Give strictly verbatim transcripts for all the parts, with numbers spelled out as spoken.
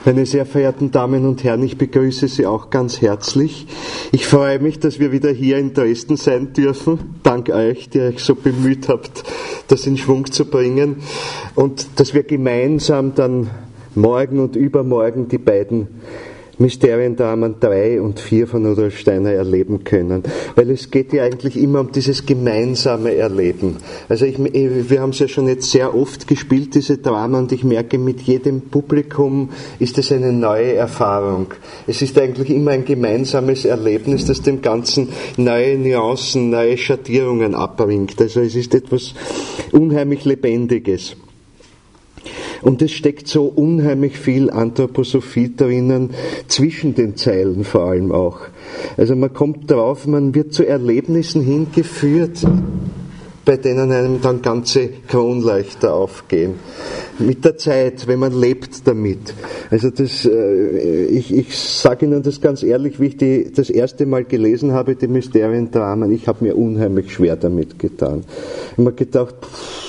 Meine sehr verehrten Damen und Herren, ich begrüße Sie auch ganz herzlich. Ich freue mich, dass wir wieder hier in Dresden sein dürfen. Dank euch, die euch so bemüht habt, das in Schwung zu bringen. Und dass wir gemeinsam dann morgen und übermorgen die beiden Mysteriendramen drei und vier von Rudolf Steiner erleben können. Weil es geht ja eigentlich immer um dieses gemeinsame Erleben. Also ich, wir haben es ja schon jetzt sehr oft gespielt, diese Dramen, und ich merke, mit jedem Publikum ist es eine neue Erfahrung. Es ist eigentlich immer ein gemeinsames Erlebnis, das dem Ganzen neue Nuancen, neue Schattierungen abbringt. Also es ist etwas unheimlich Lebendiges. Und es steckt so unheimlich viel Anthroposophie drinnen, zwischen den Zeilen vor allem auch. Also man kommt drauf, man wird zu Erlebnissen hingeführt, bei denen einem dann ganze Kronleuchter aufgehen. Mit der Zeit, wenn man lebt damit. Also das, äh, ich, ich sage Ihnen das ganz ehrlich, wie ich die das erste Mal gelesen habe, die Mysteriendramen, ich habe mir unheimlich schwer damit getan. Ich habe mir gedacht, pff,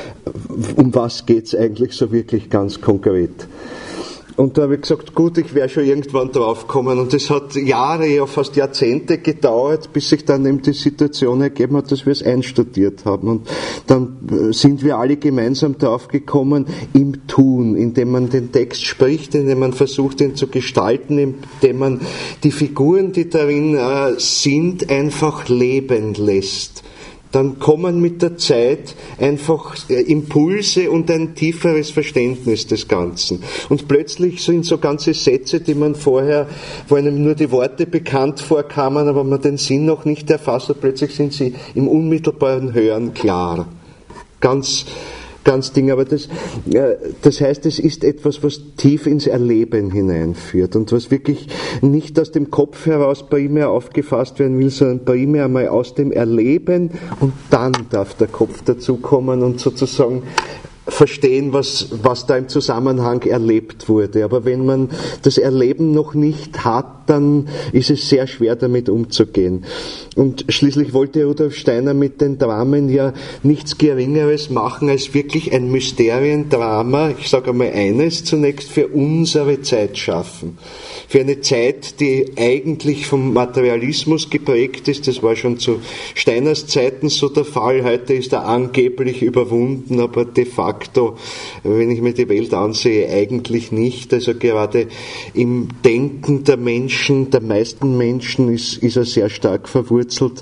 um was geht's eigentlich so wirklich ganz konkret? Und da habe ich gesagt, gut, ich werde schon irgendwann draufkommen. Und es hat Jahre, ja fast Jahrzehnte gedauert, bis sich dann eben die Situation ergeben hat, dass wir es einstudiert haben. Und dann sind wir alle gemeinsam draufgekommen im Tun, indem man den Text spricht, indem man versucht, ihn zu gestalten, indem man die Figuren, die darin äh, sind, einfach leben lässt. Dann kommen mit der Zeit einfach Impulse und ein tieferes Verständnis des Ganzen. Und plötzlich sind so ganze Sätze, die man vorher, wo einem nur die Worte bekannt vorkamen, aber man den Sinn noch nicht erfasst hat, plötzlich sind sie im unmittelbaren Hören klar. Ganz Ganz Ding, aber das, das heißt, es ist etwas, was tief ins Erleben hineinführt und was wirklich nicht aus dem Kopf heraus primär aufgefasst werden will, sondern primär einmal aus dem Erleben, und dann darf der Kopf dazukommen und sozusagen verstehen, was, was da im Zusammenhang erlebt wurde. Aber wenn man das Erleben noch nicht hat, dann ist es sehr schwer, damit umzugehen. Und schließlich wollte Rudolf Steiner mit den Dramen ja nichts Geringeres machen als wirklich ein Mysteriendrama, ich sage einmal eines, zunächst für unsere Zeit schaffen. Für eine Zeit, die eigentlich vom Materialismus geprägt ist. Das war schon zu Steiners Zeiten so der Fall. Heute ist er angeblich überwunden, aber de facto, wenn ich mir die Welt ansehe, eigentlich nicht. Also gerade im Denken der Menschen, der meisten Menschen ist, ist er sehr stark verwurzelt.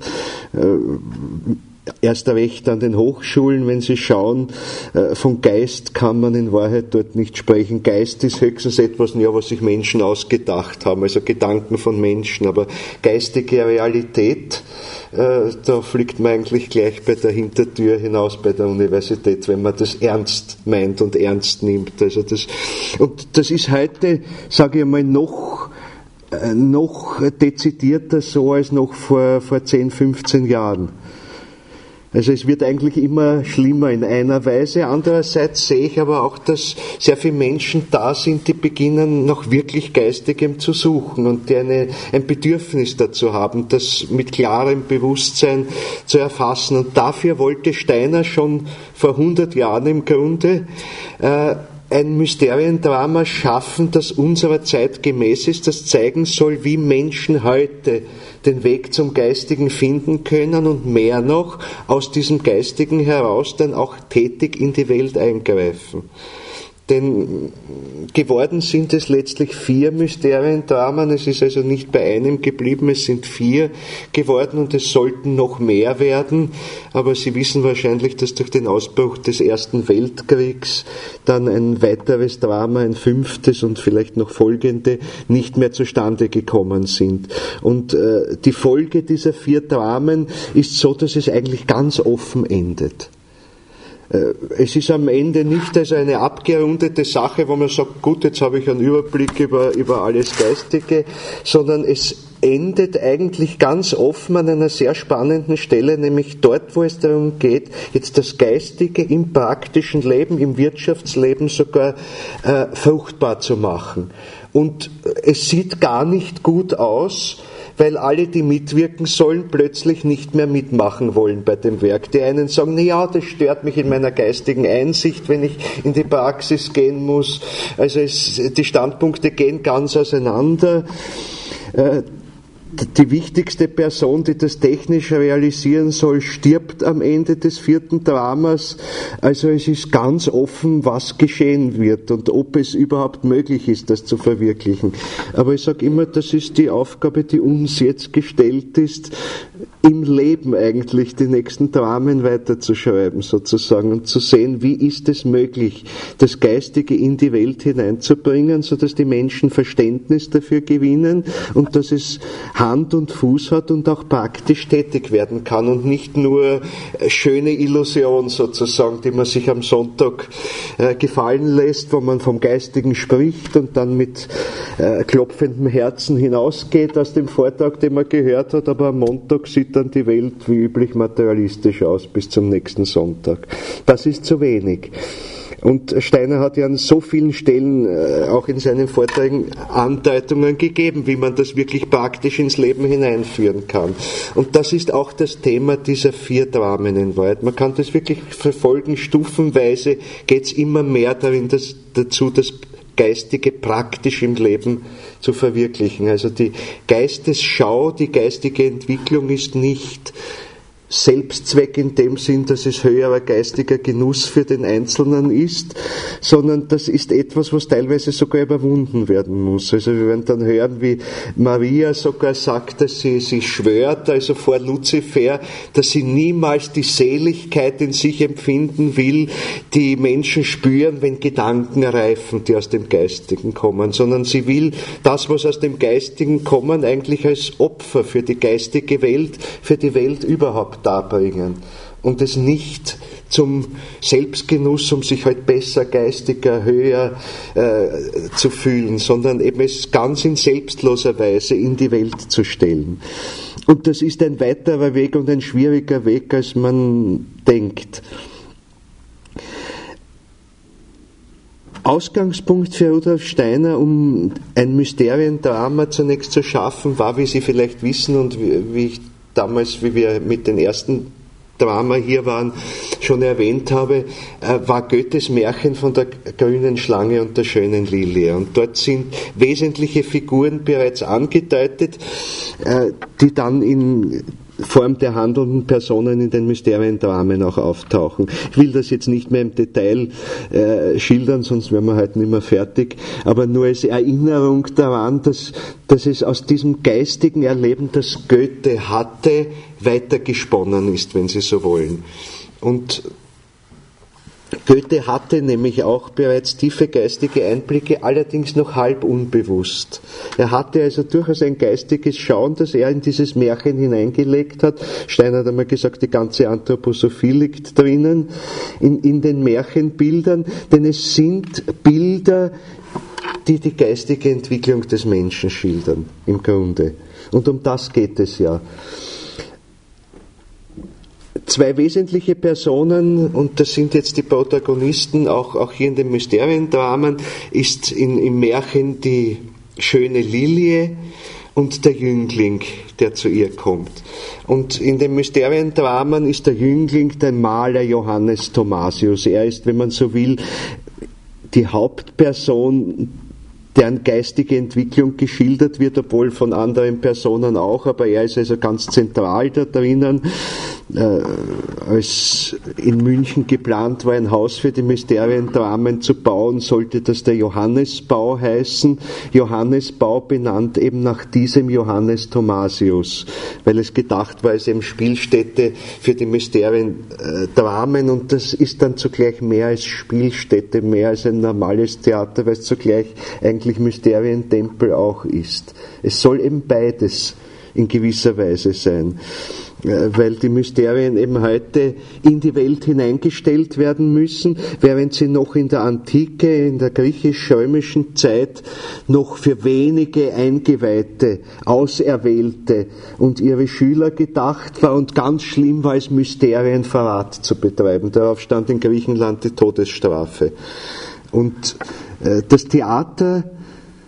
Erst recht an den Hochschulen, wenn Sie schauen, von Geist kann man in Wahrheit dort nicht sprechen. Geist ist höchstens etwas, ja, was sich Menschen ausgedacht haben, also Gedanken von Menschen, aber geistige Realität, da fliegt man eigentlich gleich bei der Hintertür hinaus bei der Universität, wenn man das ernst meint und ernst nimmt. Also das, und das ist heute, sage ich mal, noch noch dezidierter so als noch vor, vor zehn, fünfzehn Jahren. Also es wird eigentlich immer schlimmer in einer Weise. Andererseits sehe ich aber auch, dass sehr viele Menschen da sind, die beginnen nach wirklich Geistigem zu suchen und die eine, ein Bedürfnis dazu haben, das mit klarem Bewusstsein zu erfassen. Und dafür wollte Steiner schon vor hundert Jahren im Grunde äh, ein Mysteriendrama schaffen, das unserer Zeit gemäß ist, das zeigen soll, wie Menschen heute den Weg zum Geistigen finden können und mehr noch aus diesem Geistigen heraus dann auch tätig in die Welt eingreifen. Denn geworden sind es letztlich vier Mysteriendramen, es ist also nicht bei einem geblieben, es sind vier geworden und es sollten noch mehr werden, aber Sie wissen wahrscheinlich, dass durch den Ausbruch des Ersten Weltkriegs dann ein weiteres Drama, ein fünftes und vielleicht noch folgende nicht mehr zustande gekommen sind. Und äh, die Folge dieser vier Dramen ist so, dass es eigentlich ganz offen endet. Es ist am Ende nicht also eine abgerundete Sache, wo man sagt, gut, jetzt habe ich einen Überblick über, über alles Geistige, sondern es endet eigentlich ganz offen an einer sehr spannenden Stelle, nämlich dort, wo es darum geht, jetzt das Geistige im praktischen Leben, im Wirtschaftsleben sogar äh, fruchtbar zu machen. Und es sieht gar nicht gut aus, weil alle, die mitwirken sollen, plötzlich nicht mehr mitmachen wollen bei dem Werk. Die einen sagen, na ja, das stört mich in meiner geistigen Einsicht, wenn ich in die Praxis gehen muss. Also es, die Standpunkte gehen ganz auseinander. Äh, Die wichtigste Person, die das technisch realisieren soll, stirbt am Ende des vierten Dramas. Also es ist ganz offen, was geschehen wird und ob es überhaupt möglich ist, das zu verwirklichen. Aber ich sage immer, das ist die Aufgabe, die uns jetzt gestellt ist, im Leben eigentlich die nächsten Dramen weiterzuschreiben sozusagen und zu sehen, wie ist es möglich, das Geistige in die Welt hineinzubringen, sodass die Menschen Verständnis dafür gewinnen und dass es Hand und Fuß hat und auch praktisch tätig werden kann und nicht nur schöne Illusion sozusagen, die man sich am Sonntag äh, gefallen lässt, wo man vom Geistigen spricht und dann mit äh, klopfendem Herzen hinausgeht aus dem Vortrag, den man gehört hat, aber am Montag sieht dann die Welt wie üblich materialistisch aus bis zum nächsten Sonntag. Das ist zu wenig. Und Steiner hat ja an so vielen Stellen äh, auch in seinen Vorträgen Andeutungen gegeben, wie man das wirklich praktisch ins Leben hineinführen kann. Und das ist auch das Thema dieser vier Dramen in Wahrheit. Man kann das wirklich verfolgen, stufenweise geht es immer mehr darin, dass, dazu, das Geistige praktisch im Leben zu verwirklichen. Also die Geistesschau, die geistige Entwicklung ist nicht Selbstzweck in dem Sinn, dass es höherer geistiger Genuss für den Einzelnen ist, sondern das ist etwas, was teilweise sogar überwunden werden muss. Also wir werden dann hören, wie Maria sogar sagt, dass sie, sie schwört, also vor Luzifer, dass sie niemals die Seligkeit in sich empfinden will, die Menschen spüren, wenn Gedanken reifen, die aus dem Geistigen kommen, sondern sie will das, was aus dem Geistigen kommen, eigentlich als Opfer für die geistige Welt, für die Welt überhaupt darbringen und es nicht zum Selbstgenuss, um sich halt besser, geistiger, höher äh, zu fühlen, sondern eben es ganz in selbstloser Weise in die Welt zu stellen. Und das ist ein weiterer Weg und ein schwieriger Weg, als man denkt. Ausgangspunkt für Rudolf Steiner, um ein Mysteriendrama zunächst zu schaffen, war, wie Sie vielleicht wissen und wie, wie ich damals, wie wir mit den ersten Drama hier waren, schon erwähnt habe, war Goethes Märchen von der grünen Schlange und der schönen Lilie. Und dort sind wesentliche Figuren bereits angedeutet, die dann in Form der handelnden Personen in den Mysteriendramen auch auftauchen. Ich will das jetzt nicht mehr im Detail äh, schildern, sonst wären wir heute nicht mehr fertig, aber nur als Erinnerung daran, dass, dass es aus diesem geistigen Erleben, das Goethe hatte, weitergesponnen ist, wenn Sie so wollen. Und Goethe hatte nämlich auch bereits tiefe geistige Einblicke, allerdings noch halb unbewusst. Er hatte also durchaus ein geistiges Schauen, das er in dieses Märchen hineingelegt hat. Steiner hat einmal gesagt, die ganze Anthroposophie liegt drinnen, in, in den Märchenbildern, denn es sind Bilder, die die geistige Entwicklung des Menschen schildern, im Grunde. Und um das geht es ja. Zwei wesentliche Personen, und das sind jetzt die Protagonisten, auch, auch hier in den Mysteriendramen, ist in, im Märchen die schöne Lilie und der Jüngling, der zu ihr kommt. Und in den Mysteriendramen ist der Jüngling der Maler Johannes Thomasius. Er ist, wenn man so will, die Hauptperson, deren geistige Entwicklung geschildert wird, obwohl von anderen Personen auch, aber er ist also ganz zentral da drinnen. Äh, als in München geplant war, ein Haus für die Mysteriendramen zu bauen, sollte das der Johannesbau heißen. Johannesbau benannt eben nach diesem Johannes Thomasius, weil es gedacht war als eben Spielstätte für die Mysteriendramen, und das ist dann zugleich mehr als Spielstätte, mehr als ein normales Theater, weil es zugleich eigentlich Mysterientempel auch ist. Es soll eben beides in gewisser Weise sein, weil die Mysterien eben heute in die Welt hineingestellt werden müssen, während sie noch in der Antike, in der griechisch-römischen Zeit noch für wenige Eingeweihte, Auserwählte und ihre Schüler gedacht war und ganz schlimm war es, Mysterienverrat zu betreiben. Darauf stand in Griechenland die Todesstrafe. Und äh, das Theater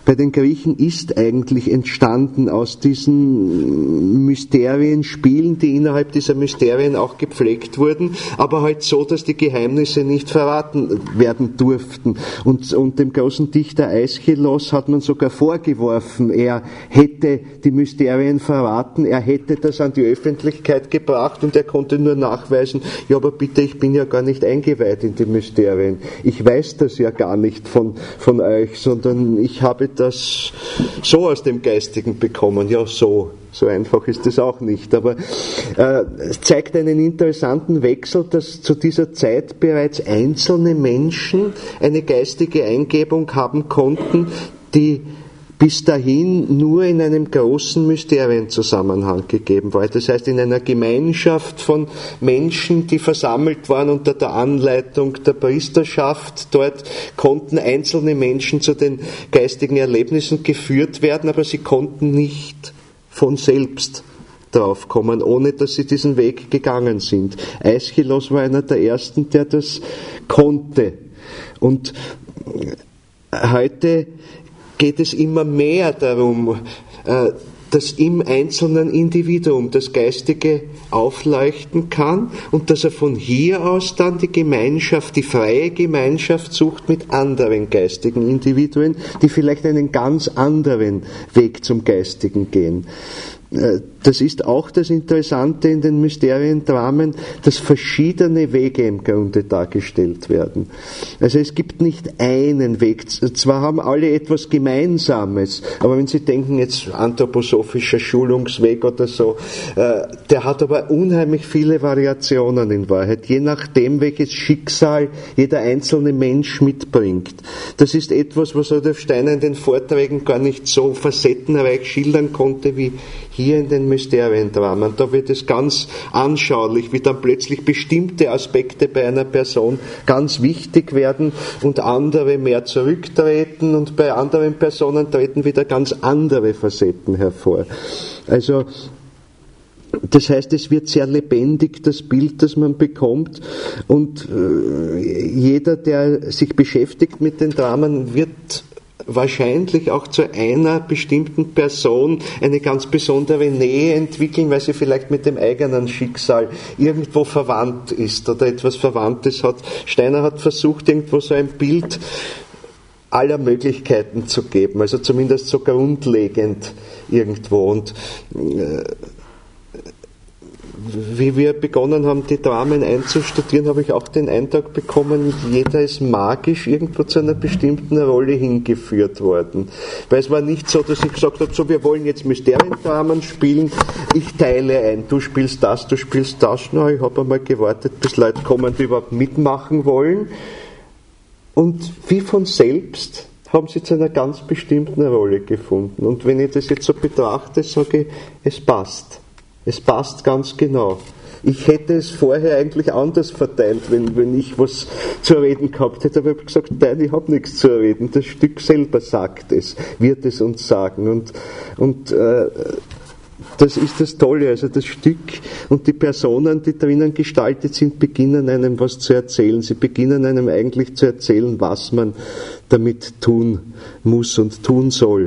bei den Griechen ist eigentlich entstanden aus diesen Mysterienspielen, die innerhalb dieser Mysterien auch gepflegt wurden, aber halt so, dass die Geheimnisse nicht verraten werden durften. Und, und dem großen Dichter Aeschylus hat man sogar vorgeworfen, er hätte die Mysterien verraten, er hätte das an die Öffentlichkeit gebracht und er konnte nur nachweisen, ja, aber bitte, ich bin ja gar nicht eingeweiht in die Mysterien. Ich weiß das ja gar nicht von, von euch, sondern ich habe das so aus dem Geistigen bekommen. Ja, so. So einfach ist es auch nicht. Aber äh, es zeigt einen interessanten Wechsel, dass zu dieser Zeit bereits einzelne Menschen eine geistige Eingebung haben konnten, die bis dahin nur in einem großen Mysterienzusammenhang gegeben war. Das heißt, in einer Gemeinschaft von Menschen, die versammelt waren unter der Anleitung der Priesterschaft. Dort konnten einzelne Menschen zu den geistigen Erlebnissen geführt werden, aber sie konnten nicht von selbst draufkommen, ohne dass sie diesen Weg gegangen sind. Aeschylus war einer der ersten, der das konnte. Und heute geht es immer mehr darum, dass im einzelnen Individuum das Geistige aufleuchten kann und dass er von hier aus dann die Gemeinschaft, die freie Gemeinschaft sucht mit anderen geistigen Individuen, die vielleicht einen ganz anderen Weg zum Geistigen gehen. Das ist auch das Interessante in den Mysteriendramen, dass verschiedene Wege im Grunde dargestellt werden. Also es gibt nicht einen Weg. Zwar haben alle etwas Gemeinsames, aber wenn Sie denken jetzt anthroposophischer Schulungsweg oder so, der hat aber unheimlich viele Variationen in Wahrheit, je nachdem, welches Schicksal jeder einzelne Mensch mitbringt. Das ist etwas, was Rudolf Steiner in den Vorträgen gar nicht so facettenreich schildern konnte wie hier in den Mysteriendramen. Da wird es ganz anschaulich, wie dann plötzlich bestimmte Aspekte bei einer Person ganz wichtig werden und andere mehr zurücktreten und bei anderen Personen treten wieder ganz andere Facetten hervor. Also das heißt, es wird sehr lebendig, das Bild, das man bekommt, und äh, jeder, der sich beschäftigt mit den Dramen, wird wahrscheinlich auch zu einer bestimmten Person eine ganz besondere Nähe entwickeln, weil sie vielleicht mit dem eigenen Schicksal irgendwo verwandt ist oder etwas Verwandtes hat. Steiner hat versucht, irgendwo so ein Bild aller Möglichkeiten zu geben, also zumindest so grundlegend irgendwo. Und äh, wie wir begonnen haben, die Dramen einzustudieren, habe ich auch den Eindruck bekommen, jeder ist magisch irgendwo zu einer bestimmten Rolle hingeführt worden. Weil es war nicht so, dass ich gesagt habe, so, wir wollen jetzt Mysteriendramen spielen, ich teile ein, du spielst das, du spielst das. Na, ich habe einmal gewartet, bis Leute kommen, die überhaupt mitmachen wollen. Und wie von selbst haben sie zu einer ganz bestimmten Rolle gefunden. Und wenn ich das jetzt so betrachte, sage ich, es passt. Es passt ganz genau. Ich hätte es vorher eigentlich anders verteilt, wenn, wenn ich was zu reden gehabt hätte, aber ich habe gesagt, nein, ich habe nichts zu reden. Das Stück selber sagt es, wird es uns sagen. Und, und äh, das ist das Tolle. Also das Stück und die Personen, die drinnen gestaltet sind, beginnen einem was zu erzählen. Sie beginnen einem eigentlich zu erzählen, was man damit tun muss und tun soll.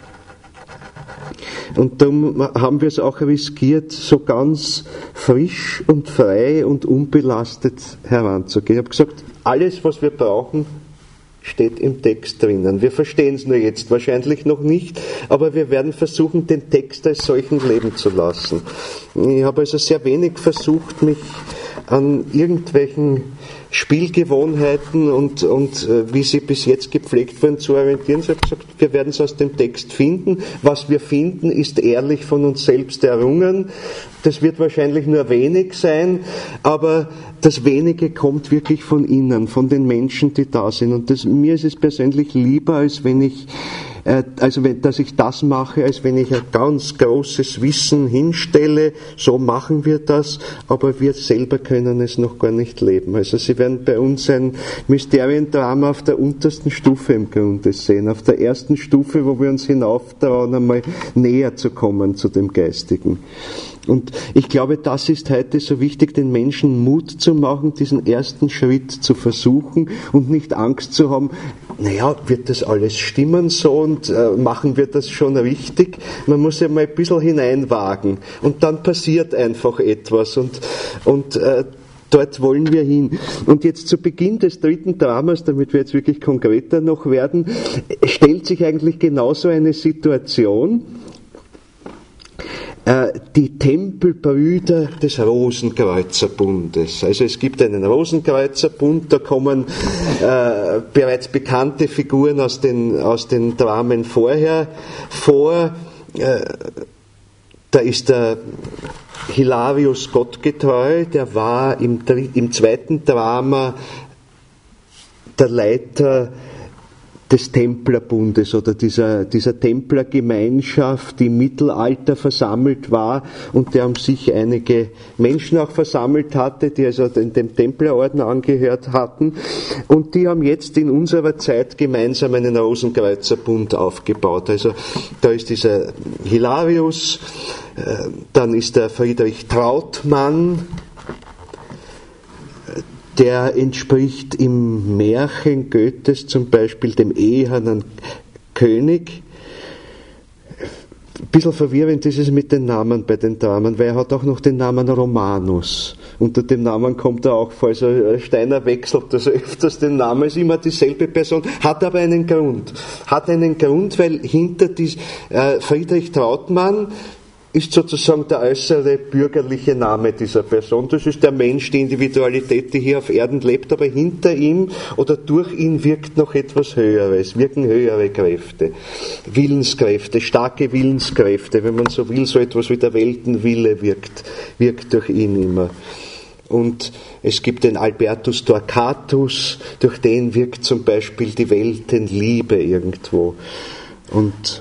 Und darum haben wir es auch riskiert, so ganz frisch und frei und unbelastet heranzugehen. Ich habe gesagt, alles, was wir brauchen, steht im Text drinnen. Wir verstehen es nur jetzt wahrscheinlich noch nicht, aber wir werden versuchen, den Text als solchen leben zu lassen. Ich habe also sehr wenig versucht, mich an irgendwelchen Spielgewohnheiten und, und äh, wie sie bis jetzt gepflegt wurden, zu orientieren. Ich habe gesagt, wir werden es aus dem Text finden. Was wir finden, ist ehrlich von uns selbst errungen. Das wird wahrscheinlich nur wenig sein, aber das Wenige kommt wirklich von innen, von den Menschen, die da sind. Und das, mir ist es persönlich lieber, als wenn ich Also, wenn, dass ich das mache, als wenn ich ein ganz großes Wissen hinstelle, so machen wir das, aber wir selber können es noch gar nicht leben. Also, Sie werden bei uns ein Mysteriendrama auf der untersten Stufe im Grunde sehen, auf der ersten Stufe, wo wir uns hinauftrauen, einmal näher zu kommen zu dem Geistigen. Und ich glaube, das ist heute so wichtig, den Menschen Mut zu machen, diesen ersten Schritt zu versuchen und nicht Angst zu haben, naja, wird das alles stimmen so und äh, machen wir das schon richtig? Man muss ja mal ein bisschen hineinwagen und dann passiert einfach etwas und, und äh, dort wollen wir hin. Und jetzt zu Beginn des dritten Dramas, damit wir jetzt wirklich konkreter noch werden, stellt sich eigentlich genauso eine Situation. Die Tempelbrüder des Rosenkreuzerbundes. Also es gibt einen Rosenkreuzerbund, da kommen äh, bereits bekannte Figuren aus den, aus den Dramen vorher vor. Äh, da ist der Hilarius Gottgetreu, der war im, im zweiten Drama der Leiter des Templerbundes oder dieser, dieser Templergemeinschaft, die im Mittelalter versammelt war und der um sich einige Menschen auch versammelt hatte, die also in dem Templerorden angehört hatten. Und die haben jetzt in unserer Zeit gemeinsam einen Rosenkreuzerbund aufgebaut. Also da ist dieser Hilarius, dann ist der Friedrich Trautmann, der entspricht im Märchen Goethes zum Beispiel dem ehernen König. Ein bisschen verwirrend ist es mit den Namen bei den Dramen, weil er hat auch noch den Namen Romanus. Unter dem Namen kommt er auch vor. Also Steiner wechselt also öfters den Namen, ist immer dieselbe Person, hat aber einen Grund. Hat einen Grund, weil hinter dies, äh, Friedrich Trautmann ist sozusagen der äußere bürgerliche Name dieser Person. Das ist der Mensch, die Individualität, die hier auf Erden lebt, aber hinter ihm oder durch ihn wirkt noch etwas Höheres, wirken höhere Kräfte, Willenskräfte, starke Willenskräfte, wenn man so will, so etwas wie der Weltenwille wirkt, wirkt durch ihn immer. Und es gibt den Albertus Torquatus, durch den wirkt zum Beispiel die Weltenliebe irgendwo. Und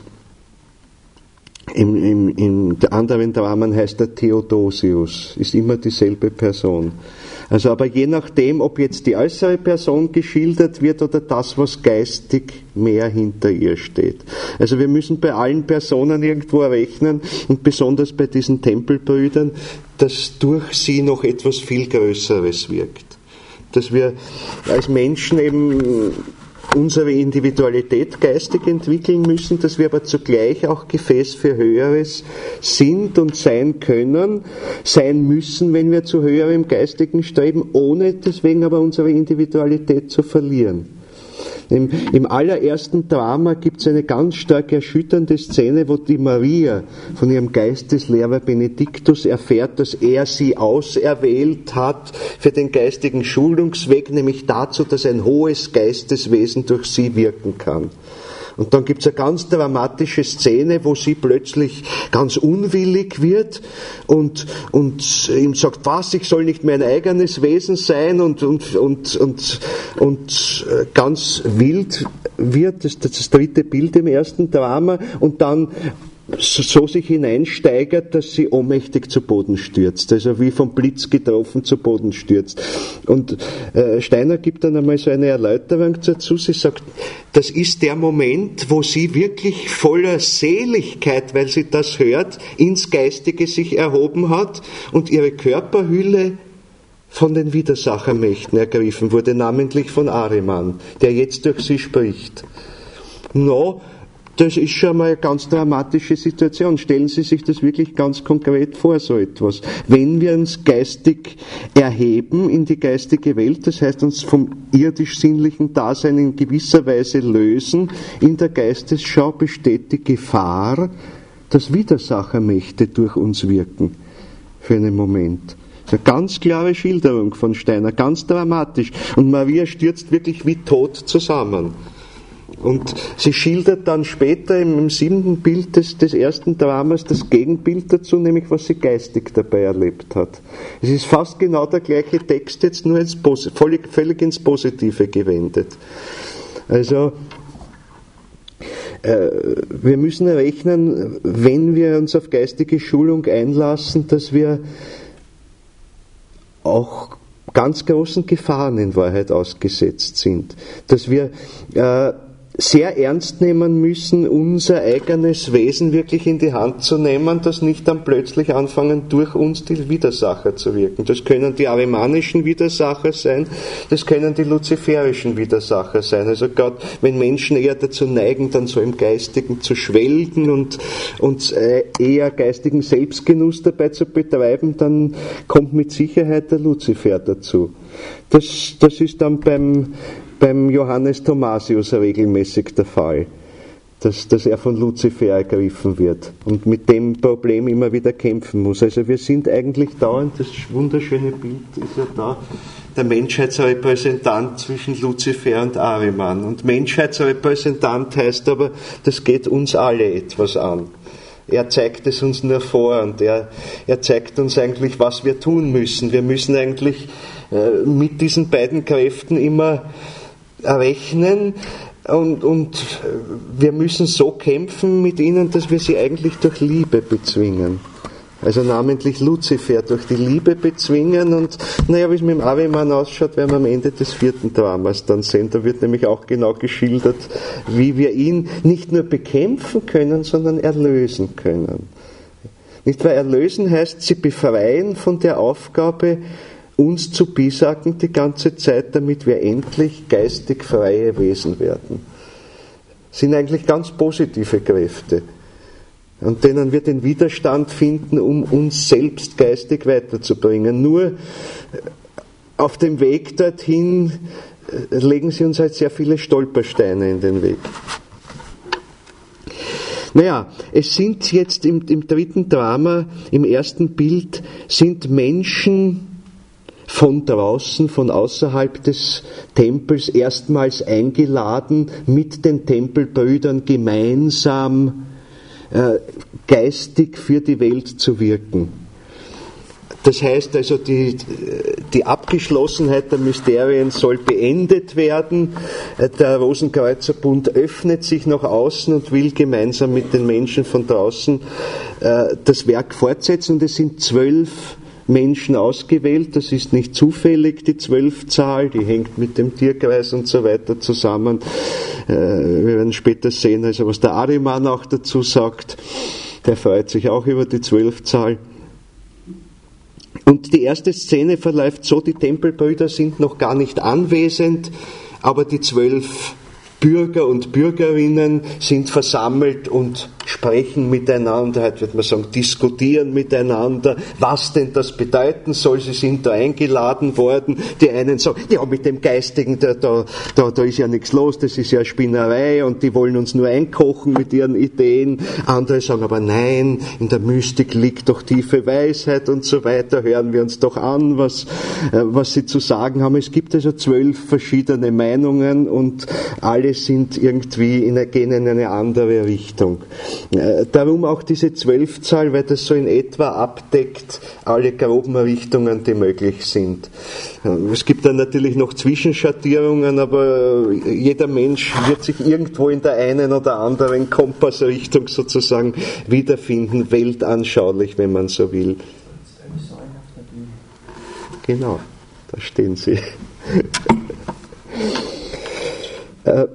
Im, im, in der anderen Dramen heißt er Theodosius, ist immer dieselbe Person. Also aber je nachdem, ob jetzt die äußere Person geschildert wird oder das, was geistig mehr hinter ihr steht. Also wir müssen bei allen Personen irgendwo rechnen und besonders bei diesen Tempelbrüdern, dass durch sie noch etwas viel Größeres wirkt. Dass wir als Menschen eben unsere Individualität geistig entwickeln müssen, dass wir aber zugleich auch Gefäß für Höheres sind und sein können, sein müssen, wenn wir zu höherem Geistigen streben, ohne deswegen aber unsere Individualität zu verlieren. Im, im allerersten Drama gibt es eine ganz stark erschütternde Szene, wo die Maria von ihrem Geisteslehrer Benediktus erfährt, dass er sie auserwählt hat für den geistigen Schulungsweg, nämlich dazu, dass ein hohes Geisteswesen durch sie wirken kann. Und dann gibt es eine ganz dramatische Szene, wo sie plötzlich ganz unwillig wird und, und ihm sagt, was, ich soll nicht mein eigenes Wesen sein und, und, und, und, und ganz wild wird, das ist das dritte Bild im ersten Drama, und dann so sich hineinsteigert, dass sie ohnmächtig zu Boden stürzt, also wie vom Blitz getroffen zu Boden stürzt. Und äh, Steiner gibt dann einmal so eine Erläuterung dazu, sie sagt, das ist der Moment, wo sie wirklich voller Seligkeit, weil sie das hört, ins Geistige sich erhoben hat und ihre Körperhülle von den Widersachermächten ergriffen wurde, namentlich von Ahriman, der jetzt durch sie spricht. No, das ist schon mal eine ganz dramatische Situation. Stellen Sie sich das wirklich ganz konkret vor, so etwas. Wenn wir uns geistig erheben in die geistige Welt, das heißt uns vom irdisch-sinnlichen Dasein in gewisser Weise lösen, in der Geistesschau besteht die Gefahr, dass Widersachermächte durch uns wirken. Für einen Moment. Das ist eine ganz klare Schilderung von Steiner, ganz dramatisch. Und Maria stürzt wirklich wie tot zusammen. Und sie schildert dann später im, im siebten Bild des, des ersten Dramas das Gegenbild dazu, nämlich was sie geistig dabei erlebt hat. Es ist fast genau der gleiche Text, jetzt nur ins, völlig, völlig ins Positive gewendet. Also, äh, wir müssen rechnen, wenn wir uns auf geistige Schulung einlassen, dass wir auch ganz großen Gefahren in Wahrheit ausgesetzt sind. Dass wir äh, sehr ernst nehmen müssen, unser eigenes Wesen wirklich in die Hand zu nehmen, das nicht dann plötzlich anfangen, durch uns die Widersacher zu wirken. Das können die arimanischen Widersacher sein, das können die luziferischen Widersacher sein. Also gerade wenn Menschen eher dazu neigen, dann so im Geistigen zu schwelgen und, und eher geistigen Selbstgenuss dabei zu betreiben, dann kommt mit Sicherheit der Luzifer dazu. Das, das ist dann beim beim Johannes Thomasius regelmäßig der Fall, dass, dass er von Luzifer ergriffen wird und mit dem Problem immer wieder kämpfen muss. Also wir sind eigentlich dauernd, das wunderschöne Bild ist ja da, der Menschheitsrepräsentant zwischen Luzifer und Ahriman. Und Menschheitsrepräsentant heißt aber, das geht uns alle etwas an. Er zeigt es uns nur vor und er, er zeigt uns eigentlich, was wir tun müssen. Wir müssen eigentlich äh, mit diesen beiden Kräften immer rechnen und, und wir müssen so kämpfen mit ihnen, dass wir sie eigentlich durch Liebe bezwingen. Also namentlich Luzifer durch die Liebe bezwingen und naja, wie es mit dem Ahriman ausschaut, werden wir am Ende des vierten Dramas dann sehen. Da wird nämlich auch genau geschildert, wie wir ihn nicht nur bekämpfen können, sondern erlösen können. Nicht wahr? Erlösen heißt, sie befreien von der Aufgabe, uns zu bisagen die ganze Zeit, damit wir endlich geistig freie Wesen werden. Das sind eigentlich ganz positive Kräfte, an denen wir den Widerstand finden, um uns selbst geistig weiterzubringen. Nur auf dem Weg dorthin legen sie uns halt sehr viele Stolpersteine in den Weg. Naja, es sind jetzt im, im dritten Drama, im ersten Bild, sind Menschen von draußen, von außerhalb des Tempels erstmals eingeladen, mit den Tempelbrüdern gemeinsam äh, geistig für die Welt zu wirken. Das heißt also, die, die Abgeschlossenheit der Mysterien soll beendet werden. Der Rosenkreuzerbund öffnet sich nach außen und will gemeinsam mit den Menschen von draußen äh, das Werk fortsetzen. Und es sind zwölf Menschen ausgewählt, das ist nicht zufällig, die Zwölfzahl, die hängt mit dem Tierkreis und so weiter zusammen. Wir werden später sehen, also was der Ahriman auch dazu sagt, der freut sich auch über die Zwölfzahl. Und die erste Szene verläuft so, die Tempelbrüder sind noch gar nicht anwesend, aber die zwölf Bürger und Bürgerinnen sind versammelt und sprechen miteinander, heute wird man sagen, diskutieren miteinander, was denn das bedeuten soll. Sie sind da eingeladen worden. Die einen sagen, ja, mit dem Geistigen, da, da, da, da ist ja nichts los, das ist ja Spinnerei und die wollen uns nur einkochen mit ihren Ideen. Andere sagen aber nein, in der Mystik liegt doch tiefe Weisheit und so weiter. Hören wir uns doch an, was, was sie zu sagen haben. Es gibt also zwölf verschiedene Meinungen und alle sind irgendwie in eine, gehen in eine andere Richtung. Darum auch diese Zwölfzahl, weil das so in etwa abdeckt alle groben Richtungen, die möglich sind. Es gibt dann natürlich noch Zwischenschattierungen, aber jeder Mensch wird sich irgendwo in der einen oder anderen Kompassrichtung sozusagen wiederfinden, weltanschaulich, wenn man so will. Genau, da stehen sie. äh,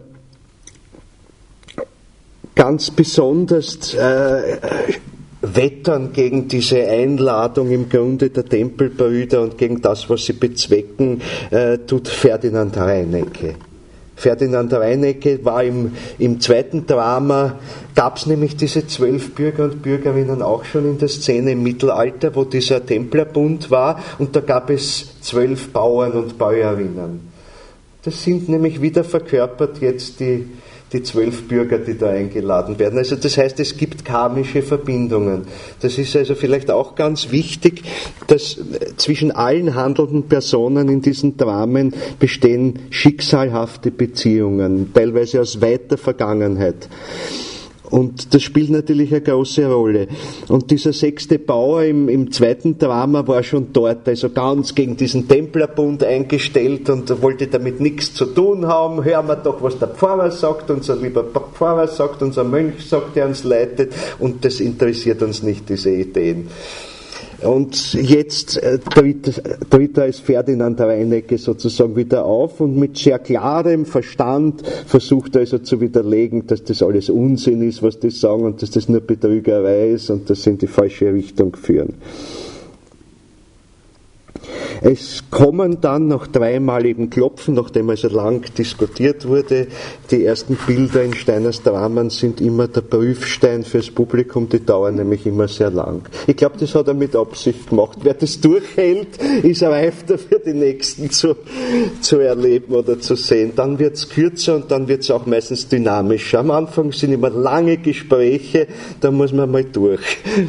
Ganz besonders äh, wettern gegen diese Einladung im Grunde der Tempelbrüder und gegen das, was sie bezwecken, äh, tut Ferdinand Reinecke. Ferdinand Reinecke war im, im zweiten Drama, gab es nämlich diese zwölf Bürger und Bürgerinnen auch schon in der Szene im Mittelalter, wo dieser Templerbund war, und da gab es zwölf Bauern und Bäuerinnen. Das sind nämlich wieder verkörpert jetzt die die zwölf Bürger, die da eingeladen werden. Also das heißt, es gibt karmische Verbindungen. Das ist also vielleicht auch ganz wichtig, dass zwischen allen handelnden Personen in diesen Dramen bestehen schicksalhafte Beziehungen, teilweise aus weiter Vergangenheit. Und das spielt natürlich eine große Rolle. Und dieser sechste Bauer im, im zweiten Drama war schon dort, also ganz gegen diesen Templerbund eingestellt und wollte damit nichts zu tun haben. Hören wir doch, was der Pfarrer sagt, unser lieber Pfarrer sagt, unser Mönch sagt, der uns leitet, und das interessiert uns nicht, diese Ideen. Und jetzt äh, tritt, tritt er als Ferdinand Reinecke sozusagen wieder auf und mit sehr klarem Verstand versucht er also zu widerlegen, dass das alles Unsinn ist, was die sagen, und dass das nur Betrügerei ist und das in die falsche Richtung führen. Es kommen dann nach dreimaligem Klopfen, nachdem also lang diskutiert wurde, die ersten Bilder in Steiners Dramen sind immer der Prüfstein fürs Publikum, die dauern nämlich immer sehr lang. Ich glaube, das hat er mit Absicht gemacht. Wer das durchhält, ist reif dafür, die nächsten zu, zu erleben oder zu sehen. Dann wird es kürzer und dann wird es auch meistens dynamischer. Am Anfang sind immer lange Gespräche, da muss man mal durch.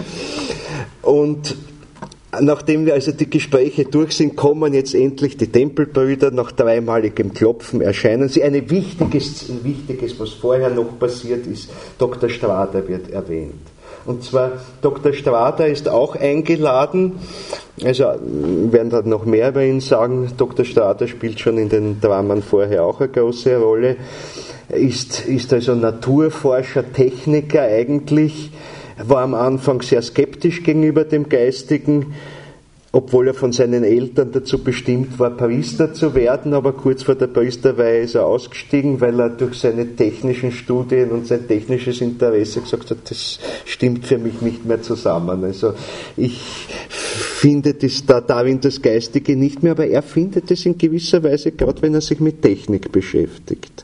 Und nachdem wir also die Gespräche durch sind, kommen jetzt endlich die Tempelbrüder, nach dreimaligem Klopfen erscheinen sie. Eine wichtiges, ein wichtiges, was vorher noch passiert ist, Doktor Strader wird erwähnt. Und zwar, Doktor Strader ist auch eingeladen, also werden da noch mehr über ihn sagen, Doktor Strader spielt schon in den Dramen vorher auch eine große Rolle, ist, ist also Naturforscher, Techniker eigentlich, war am Anfang sehr skeptisch gegenüber dem Geistigen, obwohl er von seinen Eltern dazu bestimmt war, Priester zu werden, aber kurz vor der Priesterweihe ist er ausgestiegen, weil er durch seine technischen Studien und sein technisches Interesse gesagt hat, das stimmt für mich nicht mehr zusammen. Also ich finde das da darin das Geistige nicht mehr, aber er findet es in gewisser Weise, gerade wenn er sich mit Technik beschäftigt.